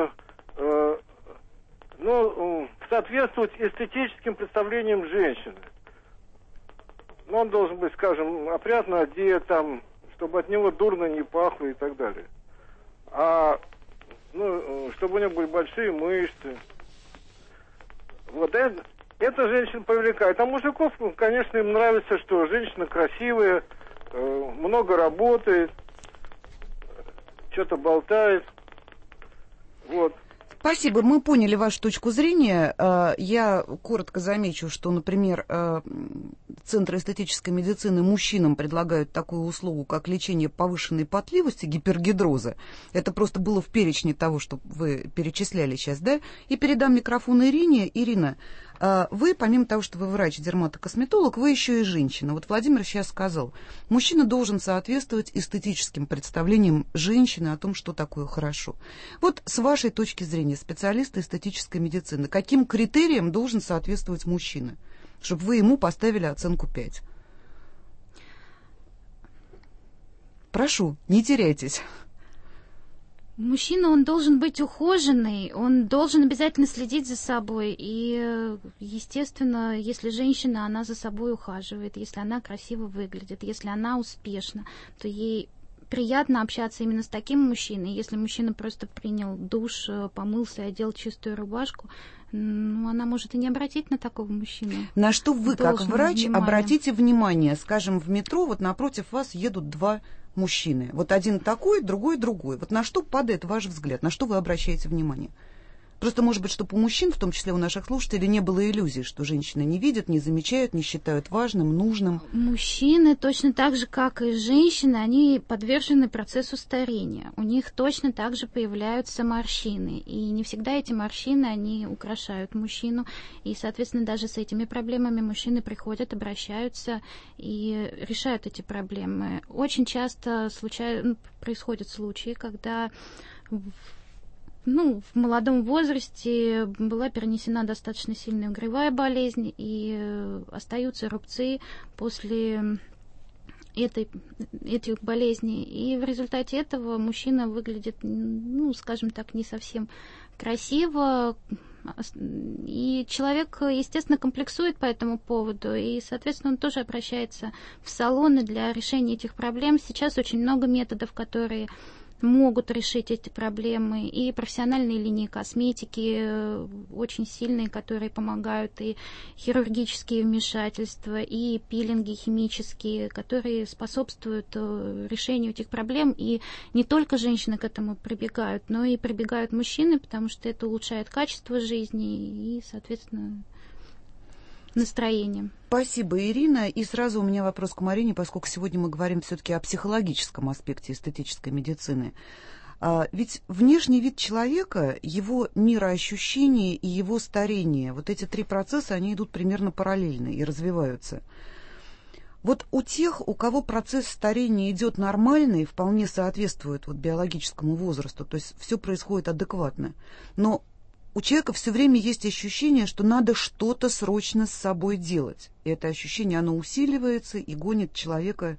соответствовать эстетическим представлениям женщины. Он должен быть, скажем, опрятно одет, там, чтобы от него дурно не пахло и так далее. Чтобы у него были большие мышцы. Вот это женщин привлекает. А мужиков, конечно, им нравится, что женщина красивая, много работает, что-то болтает. Спасибо, мы поняли вашу точку зрения. Я коротко замечу, что, например, центры эстетической медицины мужчинам предлагают такую услугу, как лечение повышенной потливости, гипергидроза. Это просто было в перечне того, что вы перечисляли сейчас, да? И передам микрофон Ирине. Ирина, вы, помимо того, что вы врач-дерматокосметолог, вы еще и женщина. Вот Владимир сейчас сказал, мужчина должен соответствовать эстетическим представлениям женщины о том, что такое хорошо. Вот с вашей точки зрения, специалиста эстетической медицины, каким критериям должен соответствовать мужчина, чтобы вы ему поставили оценку 5? Прошу, не теряйтесь. Мужчина, он должен быть ухоженный, он должен обязательно следить за собой. И, естественно, если женщина, она за собой ухаживает, если она красиво выглядит, если она успешна, то ей приятно общаться именно с таким мужчиной. Если мужчина просто принял душ, помылся и одел чистую рубашку, она может и не обратить на такого мужчину. На что вы, как врач, обратите внимание? Скажем, в метро вот напротив вас едут два мужчины. Вот один такой, другой. Вот на что падает ваш взгляд? На что вы обращаете внимание? Просто, может быть, чтобы у мужчин, в том числе у наших слушателей, не было иллюзий, что женщины не видят, не замечают, не считают важным, нужным. Мужчины, точно так же, как и женщины, они подвержены процессу старения. У них точно так же появляются морщины. И не всегда эти морщины, они украшают мужчину. И, соответственно, даже с этими проблемами мужчины приходят, обращаются и решают эти проблемы. Очень часто происходят случаи, когда в молодом возрасте была перенесена достаточно сильная угревая болезнь, и остаются рубцы после этих болезней. И в результате этого мужчина выглядит, скажем так, не совсем красиво. И человек, естественно, комплексует по этому поводу, и, соответственно, он тоже обращается в салоны для решения этих проблем. Сейчас очень много методов, которые могут решить эти проблемы, и профессиональные линии косметики очень сильные, которые помогают, и хирургические вмешательства, и пилинги химические, которые способствуют решению этих проблем. И не только женщины к этому прибегают, но и прибегают мужчины, потому что это улучшает качество жизни и, соответственно, настроение. Спасибо, Ирина. И сразу у меня вопрос к Марине, поскольку сегодня мы говорим все-таки о психологическом аспекте эстетической медицины. Ведь внешний вид человека, его мироощущение и его старение, вот эти три процесса, они идут примерно параллельно и развиваются. Вот у тех, у кого процесс старения идет нормально и вполне соответствует биологическому возрасту, то есть все происходит адекватно, но у человека все время есть ощущение, что надо что-то срочно с собой делать. И это ощущение, оно усиливается и гонит человека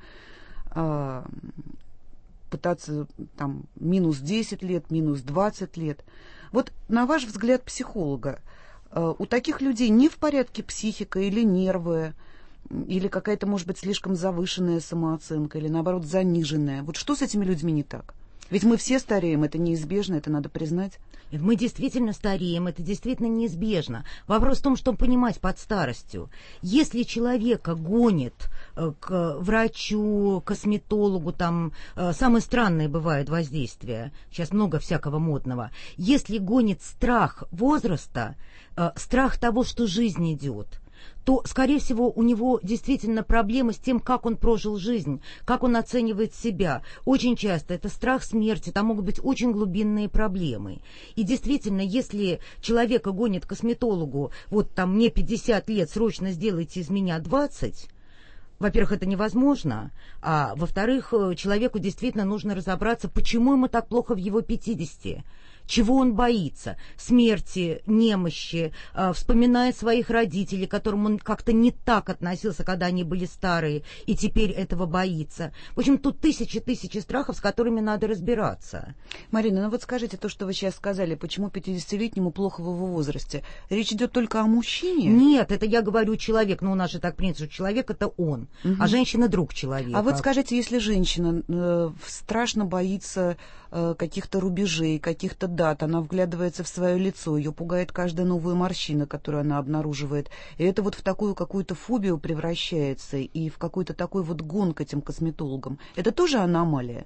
пытаться минус 10 лет, минус 20 лет. Вот на ваш взгляд психолога, у таких людей не в порядке психика или нервы, или какая-то, может быть, слишком завышенная самооценка, или, наоборот, заниженная. Вот что с этими людьми не так? Ведь мы все стареем, это неизбежно, это надо признать. Мы действительно стареем, это действительно неизбежно. Вопрос в том, что понимать под старостью. Если человека гонит к врачу, косметологу, самые странные бывают воздействия, сейчас много всякого модного. Если гонит страх возраста, страх того, что жизнь идет, то, скорее всего, у него действительно проблемы с тем, как он прожил жизнь, как он оценивает себя. Очень часто это страх смерти, там могут быть очень глубинные проблемы. И действительно, если человека гонит к косметологу, мне 50 лет, срочно сделайте из меня 20, во-первых, это невозможно, а во-вторых, человеку действительно нужно разобраться, почему ему так плохо в его 50. Чего он боится? Смерти, немощи, вспоминая своих родителей, к которым он как-то не так относился, когда они были старые, и теперь этого боится. В общем, тут тысячи страхов, с которыми надо разбираться. Марина, скажите то, что вы сейчас сказали, почему 50-летнему плохо в его возрасте. Речь идет только о мужчине? Нет, это я говорю человек, у нас же так принято, что человек это он, а женщина друг человека. А скажите, если женщина страшно боится каких-то рубежей, каких-то дат, она вглядывается в свое лицо, ее пугает каждая новая морщина, которую она обнаруживает, и это в такую какую-то фобию превращается, и в какой-то такой гон к этим косметологам. Это тоже аномалия?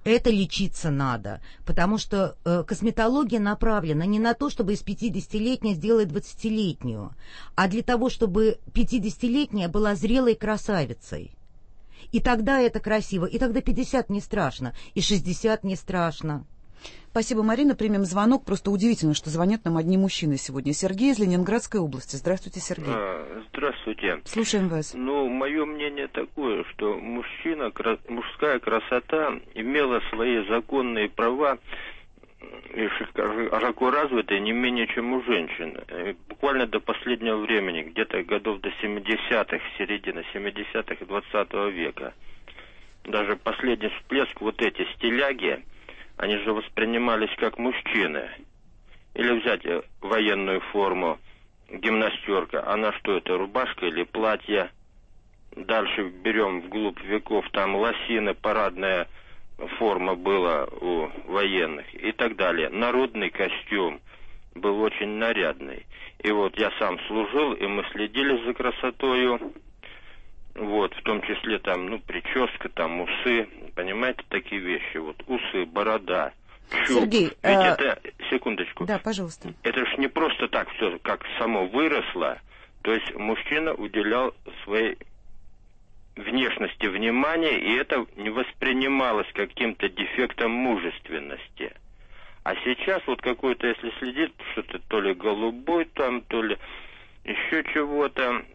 это лечиться надо, потому что косметология направлена не на то, чтобы из 50-летней сделать 20-летнюю, а для того, чтобы 50-летняя была зрелой красавицей. И тогда это красиво, и тогда 50 не страшно, и 60 не страшно. Спасибо, Марина. Примем звонок. Просто удивительно, что звонят нам одни мужчины сегодня. Сергей из Ленинградской области. Здравствуйте, Сергей. Здравствуйте. Слушаем вас. Ну, мое мнение такое, что мужская красота имела свои законные права и широко развитые не менее, чем у женщин. Буквально до последнего времени, где-то годов до 70-х, середины 70-х 20 века. Даже последний всплеск, вот эти стиляги, они же воспринимались как мужчины. Или взять военную форму, гимнастерка. Она что это, рубашка или платье? Дальше берем вглубь веков, там лосины, парадная форма была у военных и так далее. Народный костюм был очень нарядный. И вот я сам служил, и мы следили за красотою. Вот, в том числе там, ну, прическа, там, усы, понимаете, такие вещи. Вот, усы, борода, чуб. Сергей, ведь это, секундочку. Да, пожалуйста. Это ж не просто так все, как само выросло. То есть мужчина уделял своей внешности внимание, и это не воспринималось каким-то дефектом мужественности. А сейчас вот какой-то, если следить, что-то то ли голубой там, то ли еще чего-то.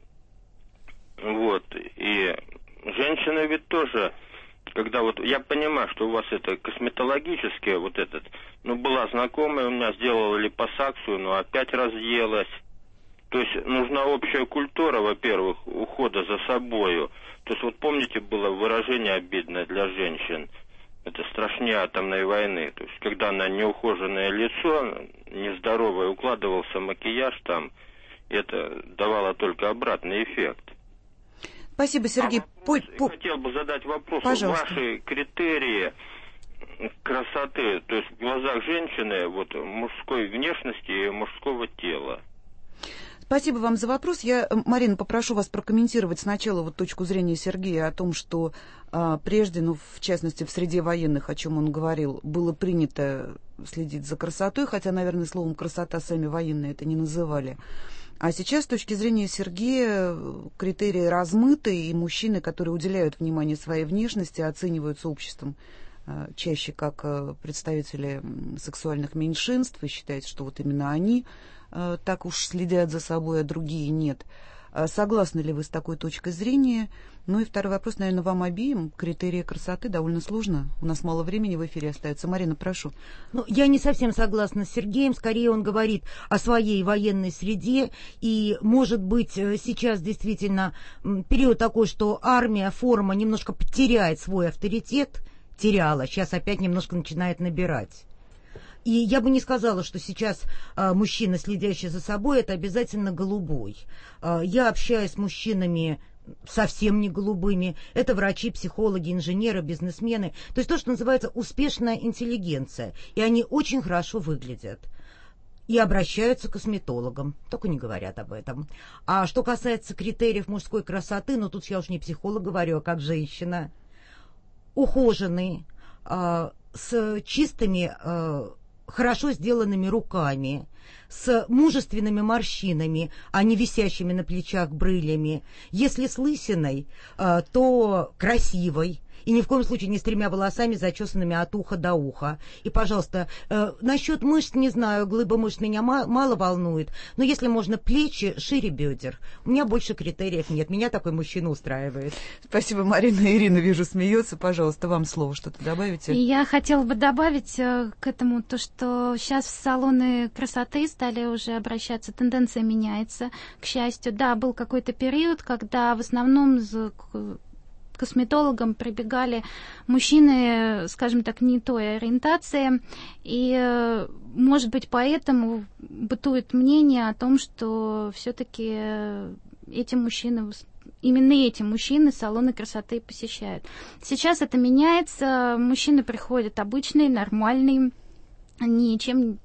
Вот, и женщины ведь тоже, когда вот, я понимаю, что у вас это косметологическое, вот этот, ну, была знакомая у меня, сделала липосакцию, но опять разъелась. То есть нужна общая культура, во-первых, ухода за собою. То есть вот помните, было выражение обидное для женщин, это страшнее атомной войны. То есть когда на неухоженное лицо, нездоровое, укладывался макияж там, это давало только обратный эффект. Спасибо, Сергей. Хотел бы задать вопрос. Пожалуйста. Ваши критерии красоты, то есть в глазах женщины, вот мужской внешности и мужского тела. Спасибо вам за вопрос. Я, Марина, попрошу вас прокомментировать сначала вот точку зрения Сергея о том, что прежде, ну, в частности, в среде военных, о чем он говорил, было принято следить за красотой, хотя, наверное, словом «красота» сами военные это не называли. А сейчас, с точки зрения Сергея, критерии размыты, и мужчины, которые уделяют внимание своей внешности, оцениваются обществом чаще как представители сексуальных меньшинств, и считается, что вот именно они так уж следят за собой, а другие нет. Согласны ли вы с такой точкой зрения? Ну и второй вопрос, наверное, вам обеим. Критерии красоты довольно сложно. У нас мало времени в эфире остается. Марина, прошу. Ну, я не совсем согласна с Сергеем. Скорее он говорит о своей военной среде. И, может быть, сейчас действительно период такой, что армия, форма немножко потеряет свой авторитет. Теряла. Сейчас опять немножко начинает набирать. И я бы не сказала, что сейчас мужчина, следящий за собой, это обязательно голубой. Я общаюсь с мужчинами совсем не голубыми. Это врачи, психологи, инженеры, бизнесмены. То есть то, что называется успешная интеллигенция. И они очень хорошо выглядят. И обращаются к косметологам. Только не говорят об этом. А что касается критериев мужской красоты, ну тут я уж не психолог говорю, а как женщина. Ухоженные, с чистыми, хорошо сделанными руками, с мужественными морщинами, а не висящими на плечах брылями. Если с лысиной, то красивой. И ни в коем случае не с 3 волосами, зачесанными от уха до уха. И, пожалуйста, насчет мышц, не знаю, глыба мышц меня мало волнует, но если можно плечи шире бедер. У меня больше критериев нет, меня такой мужчина устраивает. Спасибо, Марина. Ирина, вижу, смеется. Пожалуйста, вам слово, что-то добавите? Я хотела бы добавить к этому то, что сейчас в салоны красоты стали уже обращаться, тенденция меняется, к счастью. Да, был какой-то период, когда в основном косметологам прибегали мужчины, скажем так, не той ориентации, и, может быть, поэтому бытует мнение о том, что все-таки именно эти мужчины салоны красоты посещают. Сейчас это меняется, мужчины приходят обычные, нормальные, ничем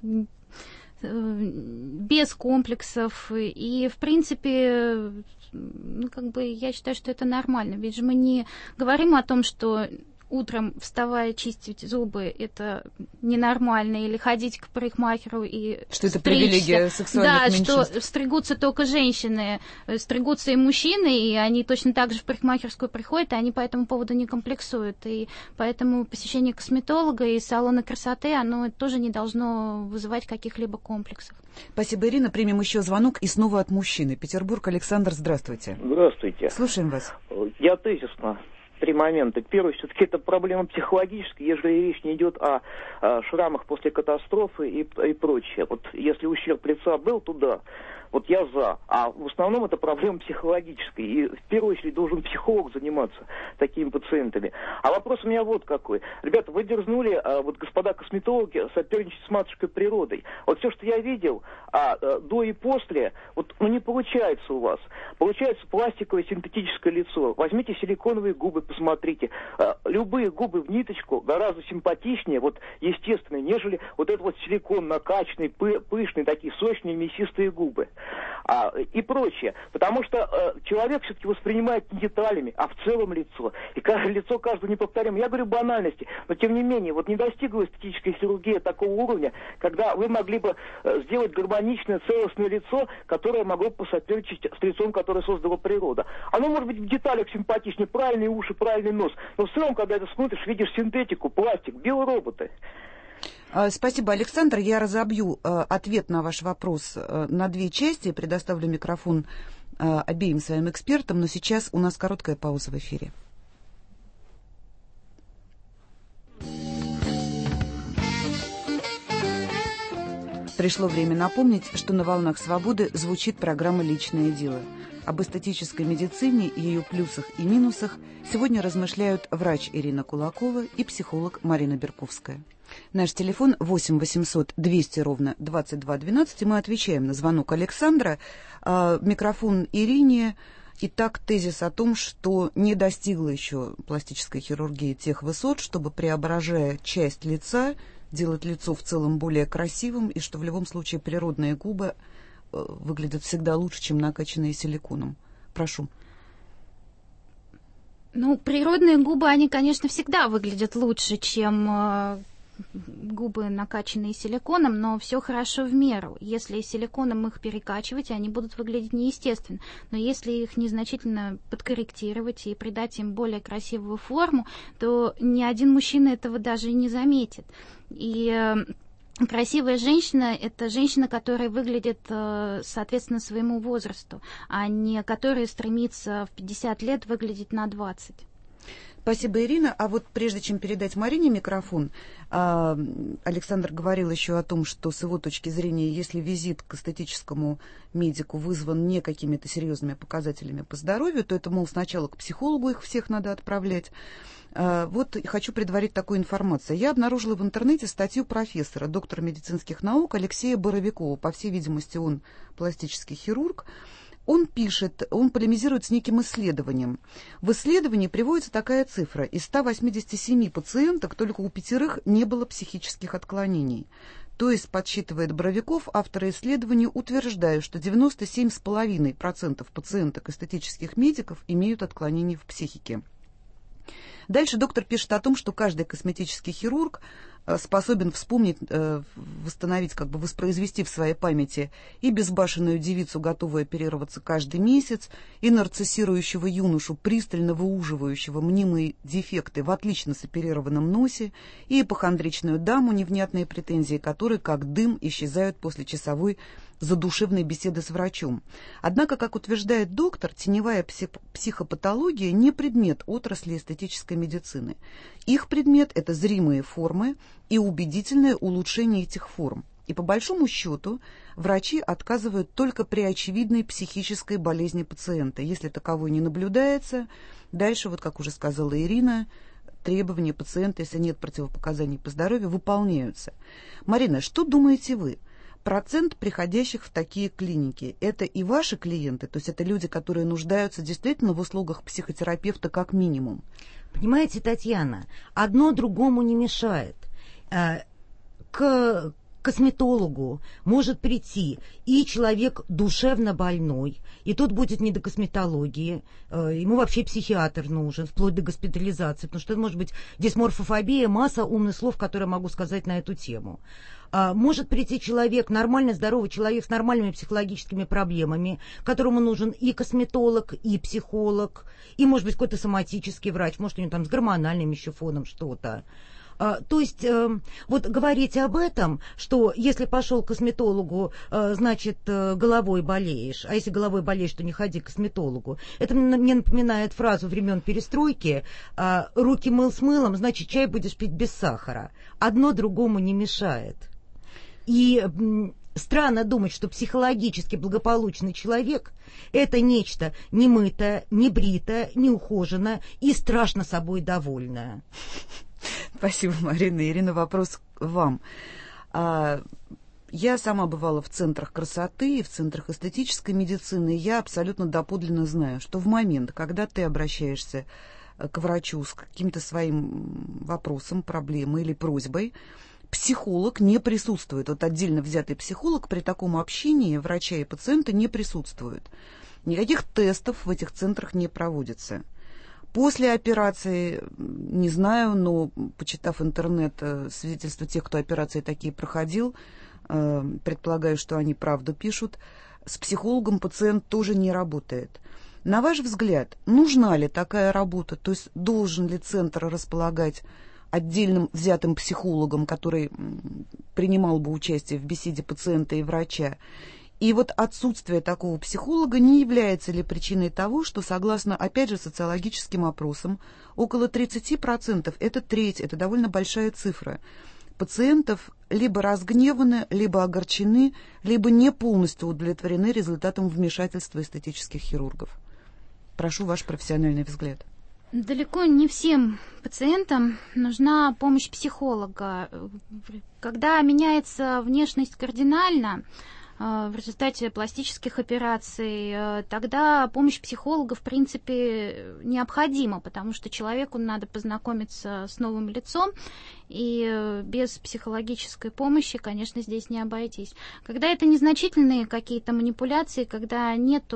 без комплексов, и, в принципе, ну, как бы, я считаю, что это нормально, ведь же мы не говорим о том, что утром, вставая, чистить зубы, это ненормально, или ходить к парикмахеру и что это стричься. Привилегия сексуальных меньшинств. Да, что стригутся только женщины, стригутся и мужчины, и они точно так же в парикмахерскую приходят, и они по этому поводу не комплексуют. И поэтому посещение косметолога и салона красоты, оно тоже не должно вызывать каких-либо комплексов. Спасибо, Ирина. Примем еще звонок и снова от мужчины. Петербург. Александр, здравствуйте. Здравствуйте. Слушаем вас. Я тезисно. 3 момента. Первый, все-таки это проблема психологическая, если речь не идет о шрамах после катастрофы и прочее. Вот если ущерб лица был, то да. Вот я за. А в основном это проблема психологическая. И в первую очередь должен психолог заниматься такими пациентами. А вопрос у меня вот какой. Ребята, вы дерзнули, вот господа косметологи, соперничать с матушкой природой. Вот все, что я видел, до и после, вот не получается у вас. Получается пластиковое синтетическое лицо. Возьмите силиконовые губы, посмотрите. Любые губы в ниточку гораздо симпатичнее, вот естественные, нежели вот этот вот силикон накачанный, пышный, такие сочные, мясистые губы. И прочее. Потому что человек все-таки воспринимает не деталями, а в целом лицо. И лицо каждого неповторимо. Я говорю банальности, но тем не менее, вот не достигла эстетическая хирургия такого уровня, когда вы могли бы сделать гармоничное, целостное лицо, которое могло бы посоперничать с лицом, которое создала природа. Оно может быть в деталях симпатичнее, правильные уши, правильный нос. Но в целом, когда это смотришь, видишь синтетику, пластик, биороботы. Спасибо, Александр. Я разобью ответ на ваш вопрос на 2 части. Предоставлю микрофон обеим своим экспертам, но сейчас у нас короткая пауза в эфире. Пришло время напомнить, что на «Волнах свободы» звучит программа «Личное дело». Об эстетической медицине, ее плюсах и минусах сегодня размышляют врач Ирина Кулакова и психолог Марина Берковская. Наш телефон 8 800 200 ровно 22 12, и мы отвечаем на звонок Александра. Микрофон Ирине. Итак, тезис о том, что не достигла еще пластическая хирургия тех высот, чтобы, преображая часть лица, делать лицо в целом более красивым, и что в любом случае природные губы выглядят всегда лучше, чем накачанные силиконом. Прошу. Ну, природные губы, они, конечно, всегда выглядят лучше, чем губы, накачанные силиконом, но все хорошо в меру. Если силиконом их перекачивать, они будут выглядеть неестественно. Но если их незначительно подкорректировать и придать им более красивую форму, то ни один мужчина этого даже и не заметит. И красивая женщина – это женщина, которая выглядит соответственно своему возрасту, а не которая стремится в 50 лет выглядеть на 20. Спасибо, Ирина. А вот прежде чем передать Марине микрофон, Александр говорил еще о том, что с его точки зрения, если визит к эстетическому медику вызван не какими-то серьезными показателями по здоровью, то это, мол, сначала к психологу их всех надо отправлять. Вот хочу предварить такую информацию. Я обнаружила в интернете статью профессора, доктора медицинских наук Алексея Боровикова. По всей видимости, он пластический хирург. Он пишет, он полемизирует с неким исследованием. В исследовании приводится такая цифра. Из 187 пациенток только у 5 не было психических отклонений. То есть, подсчитывает Боровиков, авторы исследования утверждают, что 97,5% пациенток эстетических медиков имеют отклонения в психике. Дальше доктор пишет о том, что каждый косметический хирург способен вспомнить, восстановить, воспроизвести в своей памяти и безбашенную девицу, готовую оперироваться каждый месяц, и нарциссирующего юношу, пристально выуживающего мнимые дефекты в отлично соперированном носе, и ипохондричную даму, невнятные претензии которой, как дым, исчезают после часовой задушевной беседы с врачом. Однако, как утверждает доктор, теневая психопатология не предмет отрасли эстетической медицины. Их предмет – это зримые формы и убедительное улучшение этих форм. И по большому счету врачи отказывают только при очевидной психической болезни пациента. Если таковой не наблюдается, дальше, вот как уже сказала Ирина, требования пациента, если нет противопоказаний по здоровью, выполняются. Марина, что думаете вы? Процент приходящих в такие клиники – это и ваши клиенты, то есть это люди, которые нуждаются действительно в услугах психотерапевта как минимум? Понимаете, Татьяна, одно другому не мешает. К косметологу может прийти и человек душевно больной, и тут будет не до косметологии, ему вообще психиатр нужен, вплоть до госпитализации, потому что это может быть дисморфофобия, масса умных слов, которые могу сказать на эту тему. Может прийти человек, нормально здоровый человек с нормальными психологическими проблемами, которому нужен и косметолог, и психолог, и, может быть, какой-то соматический врач, может, у него там с гормональным еще фоном что-то. То есть вот говорить об этом, что если пошел к косметологу, значит, головой болеешь, а если головой болеешь, то не ходи к косметологу. Это мне напоминает фразу времен перестройки: руки мыл с мылом, значит, чай будешь пить без сахара. Одно другому не мешает. И странно думать, что психологически благополучный человек – это нечто немытое, небритое, неухоженное и страшно собой довольное. Спасибо, Марина. Ирина, вопрос к вам. Я сама бывала в центрах красоты и в центрах эстетической медицины, и я абсолютно доподлинно знаю, что в момент, когда ты обращаешься к врачу с каким-то своим вопросом, проблемой или просьбой, психолог не присутствует. Вот отдельно взятый психолог при таком общении врача и пациента не присутствует. Никаких тестов в этих центрах не проводится. После операции, не знаю, но, почитав интернет, свидетельства тех, кто операции такие проходил, предполагаю, что они правду пишут, с психологом пациент тоже не работает. На ваш взгляд, нужна ли такая работа? То есть должен ли центр располагать отдельным взятым психологом, который принимал бы участие в беседе пациента и врача? И вот отсутствие такого психолога не является ли причиной того, что, согласно, опять же, социологическим опросам, около 30%, это треть, это довольно большая цифра, пациентов либо разгневаны, либо огорчены, либо не полностью удовлетворены результатом вмешательства эстетических хирургов? Прошу ваш профессиональный взгляд. Далеко не всем пациентам нужна помощь психолога. Когда меняется внешность кардинально, в результате пластических операций, тогда помощь психолога, в принципе, необходима, потому что человеку надо познакомиться с новым лицом, и без психологической помощи, конечно, здесь не обойтись. Когда это незначительные какие-то манипуляции, когда нет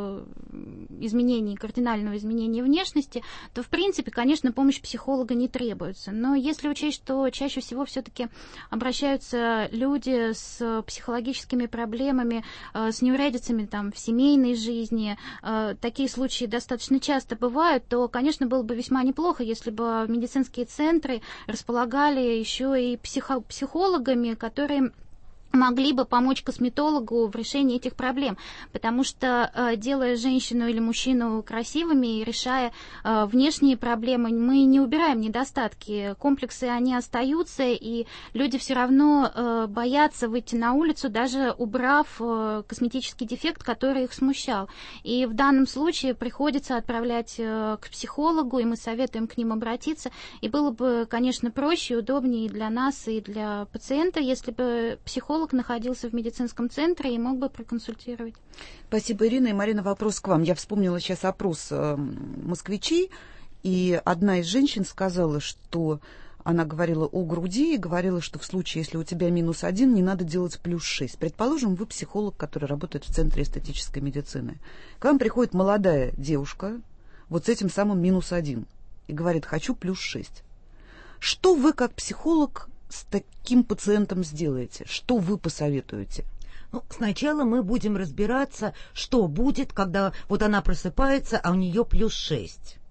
изменений, кардинального изменения внешности, то, в принципе, конечно, помощь психолога не требуется. Но если учесть, что чаще всего все-таки обращаются люди с психологическими проблемами, с неурядицами там, в семейной жизни, такие случаи достаточно часто бывают, то, конечно, было бы весьма неплохо, если бы медицинские центры располагали еще и психологами, которые могли бы помочь косметологу в решении этих проблем, потому что, делая женщину или мужчину красивыми и решая внешние проблемы, мы не убираем недостатки, комплексы, они остаются, и люди все равно боятся выйти на улицу, даже убрав косметический дефект, который их смущал. И в данном случае приходится отправлять к психологу, и мы советуем к ним обратиться, и было бы, конечно, проще и удобнее и для нас, и для пациента, если бы психолог находился в медицинском центре и мог бы проконсультировать. Спасибо, Ирина. И, Марина, вопрос к вам. Я вспомнила сейчас опрос москвичей, и одна из женщин сказала, что она говорила о груди и говорила, что в случае, если у тебя -1, не надо делать +6. Предположим, вы психолог, который работает в Центре эстетической медицины. К вам приходит молодая девушка вот с этим самым -1 и говорит: хочу +6. Что вы, как психолог, с таким пациентом сделаете? Что вы посоветуете? Ну, сначала мы будем разбираться, что будет, когда вот она просыпается, а у нее +6.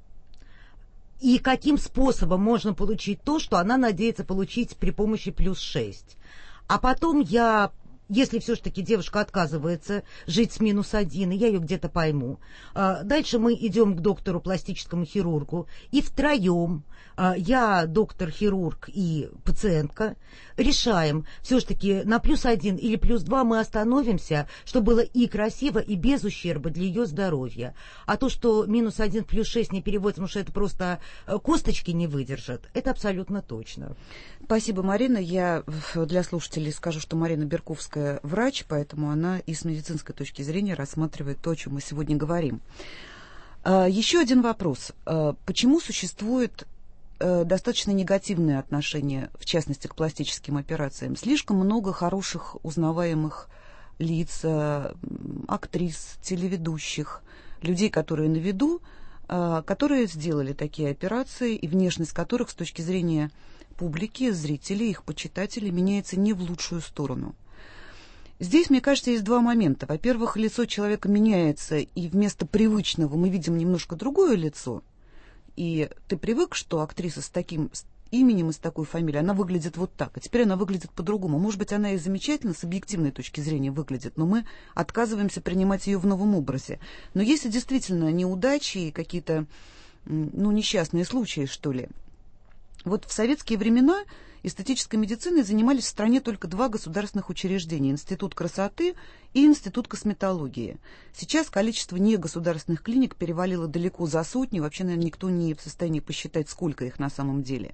И каким способом можно получить то, что она надеется получить при помощи +6. А потом если все-таки девушка отказывается жить с -1, и я ее где-то пойму, дальше мы идем к доктору пластическому хирургу, и втроем, я, доктор-хирург и пациентка, решаем все-таки на +1 или +2 мы остановимся, чтобы было и красиво, и без ущерба для ее здоровья. А то, что -1 +6 не переводится, потому что это просто косточки не выдержат, это абсолютно точно. Спасибо, Марина. Я для слушателей скажу, что Марина Берковская врач, поэтому она и с медицинской точки зрения рассматривает то, о чем мы сегодня говорим. Еще один вопрос. Почему существует достаточно негативное отношение, в частности, к пластическим операциям. Слишком много хороших, узнаваемых лиц, актрис, телеведущих, людей, которые на виду, которые сделали такие операции, и внешность которых с точки зрения публики, зрителей, их почитателей меняется не в лучшую сторону. Здесь, мне кажется, есть два момента. Во-первых, лицо человека меняется, и вместо привычного мы видим немножко другое лицо. И ты привык, что актриса с таким именем и с такой фамилией, она выглядит вот так, а теперь она выглядит по-другому. Может быть, она и замечательно с объективной точки зрения выглядит, но мы отказываемся принимать ее в новом образе. Но если действительно неудачи и какие-то, несчастные случаи, что ли. Вот в советские времена эстетической медициной занимались в стране только два государственных учреждения – Институт красоты и Институт косметологии. Сейчас количество негосударственных клиник перевалило далеко за сотню, вообще, наверное, никто не в состоянии посчитать, сколько их на самом деле.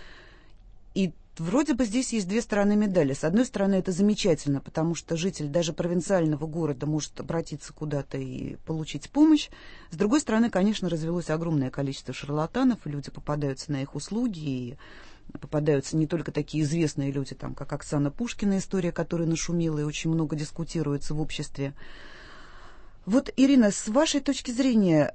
И вроде бы здесь есть две стороны медали. С одной стороны, это замечательно, потому что житель даже провинциального города может обратиться куда-то и получить помощь. С другой стороны, конечно, развелось огромное количество шарлатанов, и люди попадаются на их услуги, и попадаются не только такие известные люди, там, как Оксана Пушкина, история которой нашумела и очень много дискутируется в обществе. Вот, Ирина, с вашей точки зрения,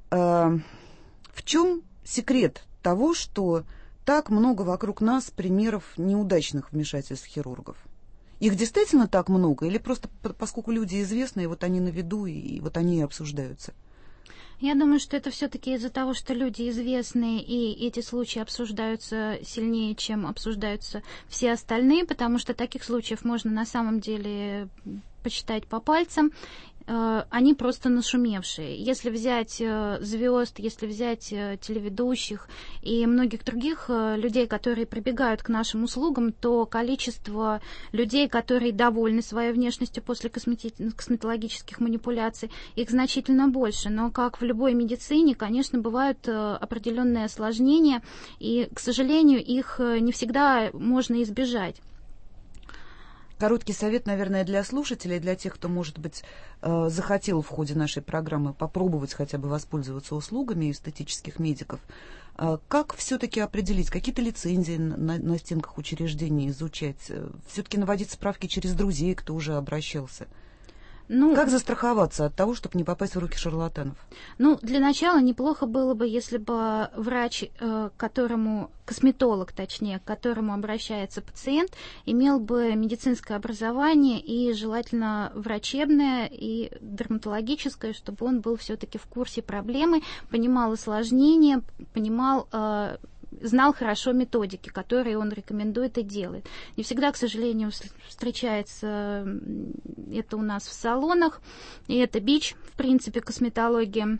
в чем секрет того, что так много вокруг нас примеров неудачных вмешательств хирургов? Их действительно так много? Или просто поскольку люди известные, вот они на виду, и вот они и обсуждаются? Я думаю, что это все-таки из-за того, что люди известные, и эти случаи обсуждаются сильнее, чем обсуждаются все остальные, потому что таких случаев можно на самом деле посчитать по пальцам. Они просто нашумевшие. Если взять звезд, если взять телеведущих и многих других людей, которые прибегают к нашим услугам, то количество людей, которые довольны своей внешностью после косметологических манипуляций, их значительно больше. Но, как в любой медицине, конечно, бывают определенные осложнения, и, к сожалению, их не всегда можно избежать. Короткий совет, наверное, для слушателей, для тех, кто, может быть, захотел в ходе нашей программы попробовать хотя бы воспользоваться услугами эстетических медиков. Как все-таки определить, какие-то лицензии на стенках учреждений изучать? Все-таки наводить справки через друзей, кто уже обращался? Как застраховаться от того, чтобы не попасть в руки шарлатанов? Для начала неплохо было бы, если бы врач, косметолог, точнее, к которому обращается пациент, имел бы медицинское образование и желательно врачебное и дерматологическое, чтобы он был все-таки в курсе проблемы, понимал осложнения, знал хорошо методики, которые он рекомендует и делает. Не всегда, к сожалению, встречается это у нас в салонах, и это бич, в принципе, косметологии.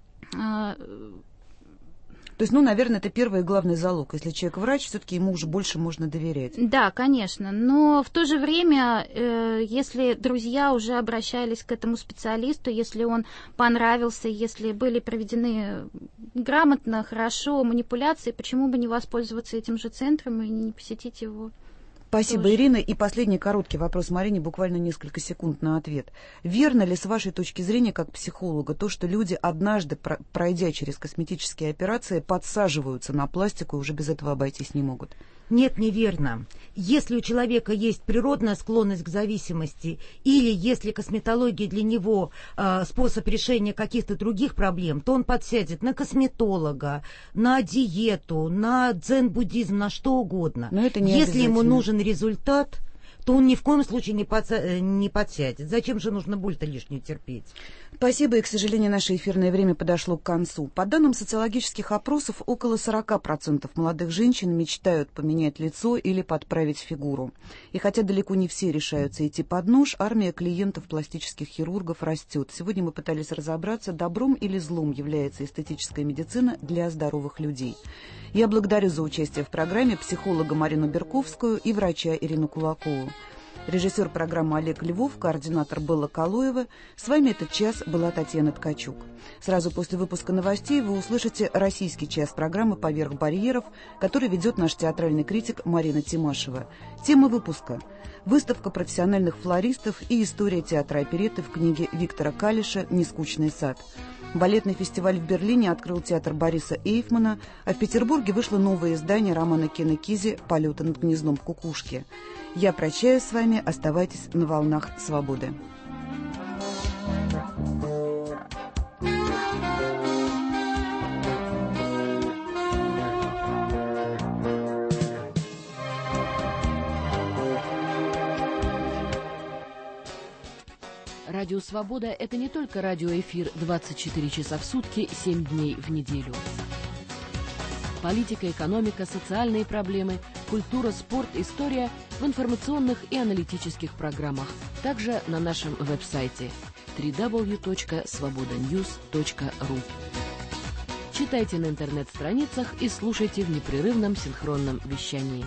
То есть, наверное, это первый и главный залог. Если человек врач, все-таки ему уже больше можно доверять. Да, конечно. Но в то же время, если друзья уже обращались к этому специалисту, если он понравился, если были проведены грамотно, хорошо манипуляции, почему бы не воспользоваться этим же центром и не посетить его? Спасибо, тоже. Ирина. И последний короткий вопрос Марине, буквально несколько секунд на ответ. Верно ли, с вашей точки зрения, как психолога, то, что люди, однажды пройдя через косметические операции, подсаживаются на пластику и уже без этого обойтись не могут? Нет, неверно. Если у человека есть природная склонность к зависимости, или если косметология для него способ решения каких-то других проблем, то он подсядет на косметолога, на диету, на дзен-буддизм, на что угодно. Но это не если ему нужен результат, то он ни в коем случае не подсядет. Зачем же нужно боль-то лишнюю терпеть? Спасибо, и, к сожалению, наше эфирное время подошло к концу. По данным социологических опросов, около 40% молодых женщин мечтают поменять лицо или подправить фигуру. И хотя далеко не все решаются идти под нож, армия клиентов пластических хирургов растет. Сегодня мы пытались разобраться, добром или злом является эстетическая медицина для здоровых людей. Я благодарю за участие в программе психолога Марину Берковскую и врача Ирину Кулакову. Режиссер программы Олег Львов, координатор Белла Калоева. С вами этот час была Татьяна Ткачук. Сразу после выпуска новостей вы услышите российский час программы «Поверх барьеров», который ведет наш театральный критик Марина Тимашева. Тема выпуска – выставка профессиональных флористов и история театра оперетты в книге Виктора Калиша «Нескучный сад». Балетный фестиваль в Берлине открыл театр Бориса Эйфмана, а в Петербурге вышло новое издание романа Кена Кизи «Полеты над гнездом кукушки». Я прощаюсь с вами, оставайтесь на волнах свободы. Радио «Свобода» — это не только радиоэфир 24 часа в сутки, 7 дней в неделю. Политика, экономика, социальные проблемы, культура, спорт, история в информационных и аналитических программах. Также на нашем веб-сайте www.svobodanews.ru. Читайте на интернет-страницах и слушайте в непрерывном синхронном вещании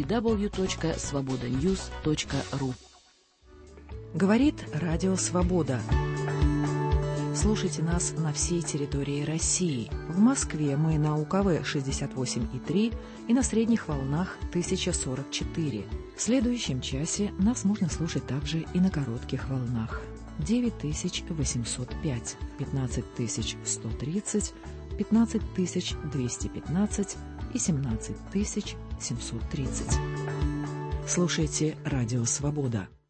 www.svobodanews.ru. Говорит Радио Свобода. Слушайте нас на всей территории России. В Москве мы на УКВ 68,3 и на средних волнах 1044. В следующем часе нас можно слушать также и на коротких волнах 9805, 15130, 15215 и 17730. Слушайте Радио Свобода.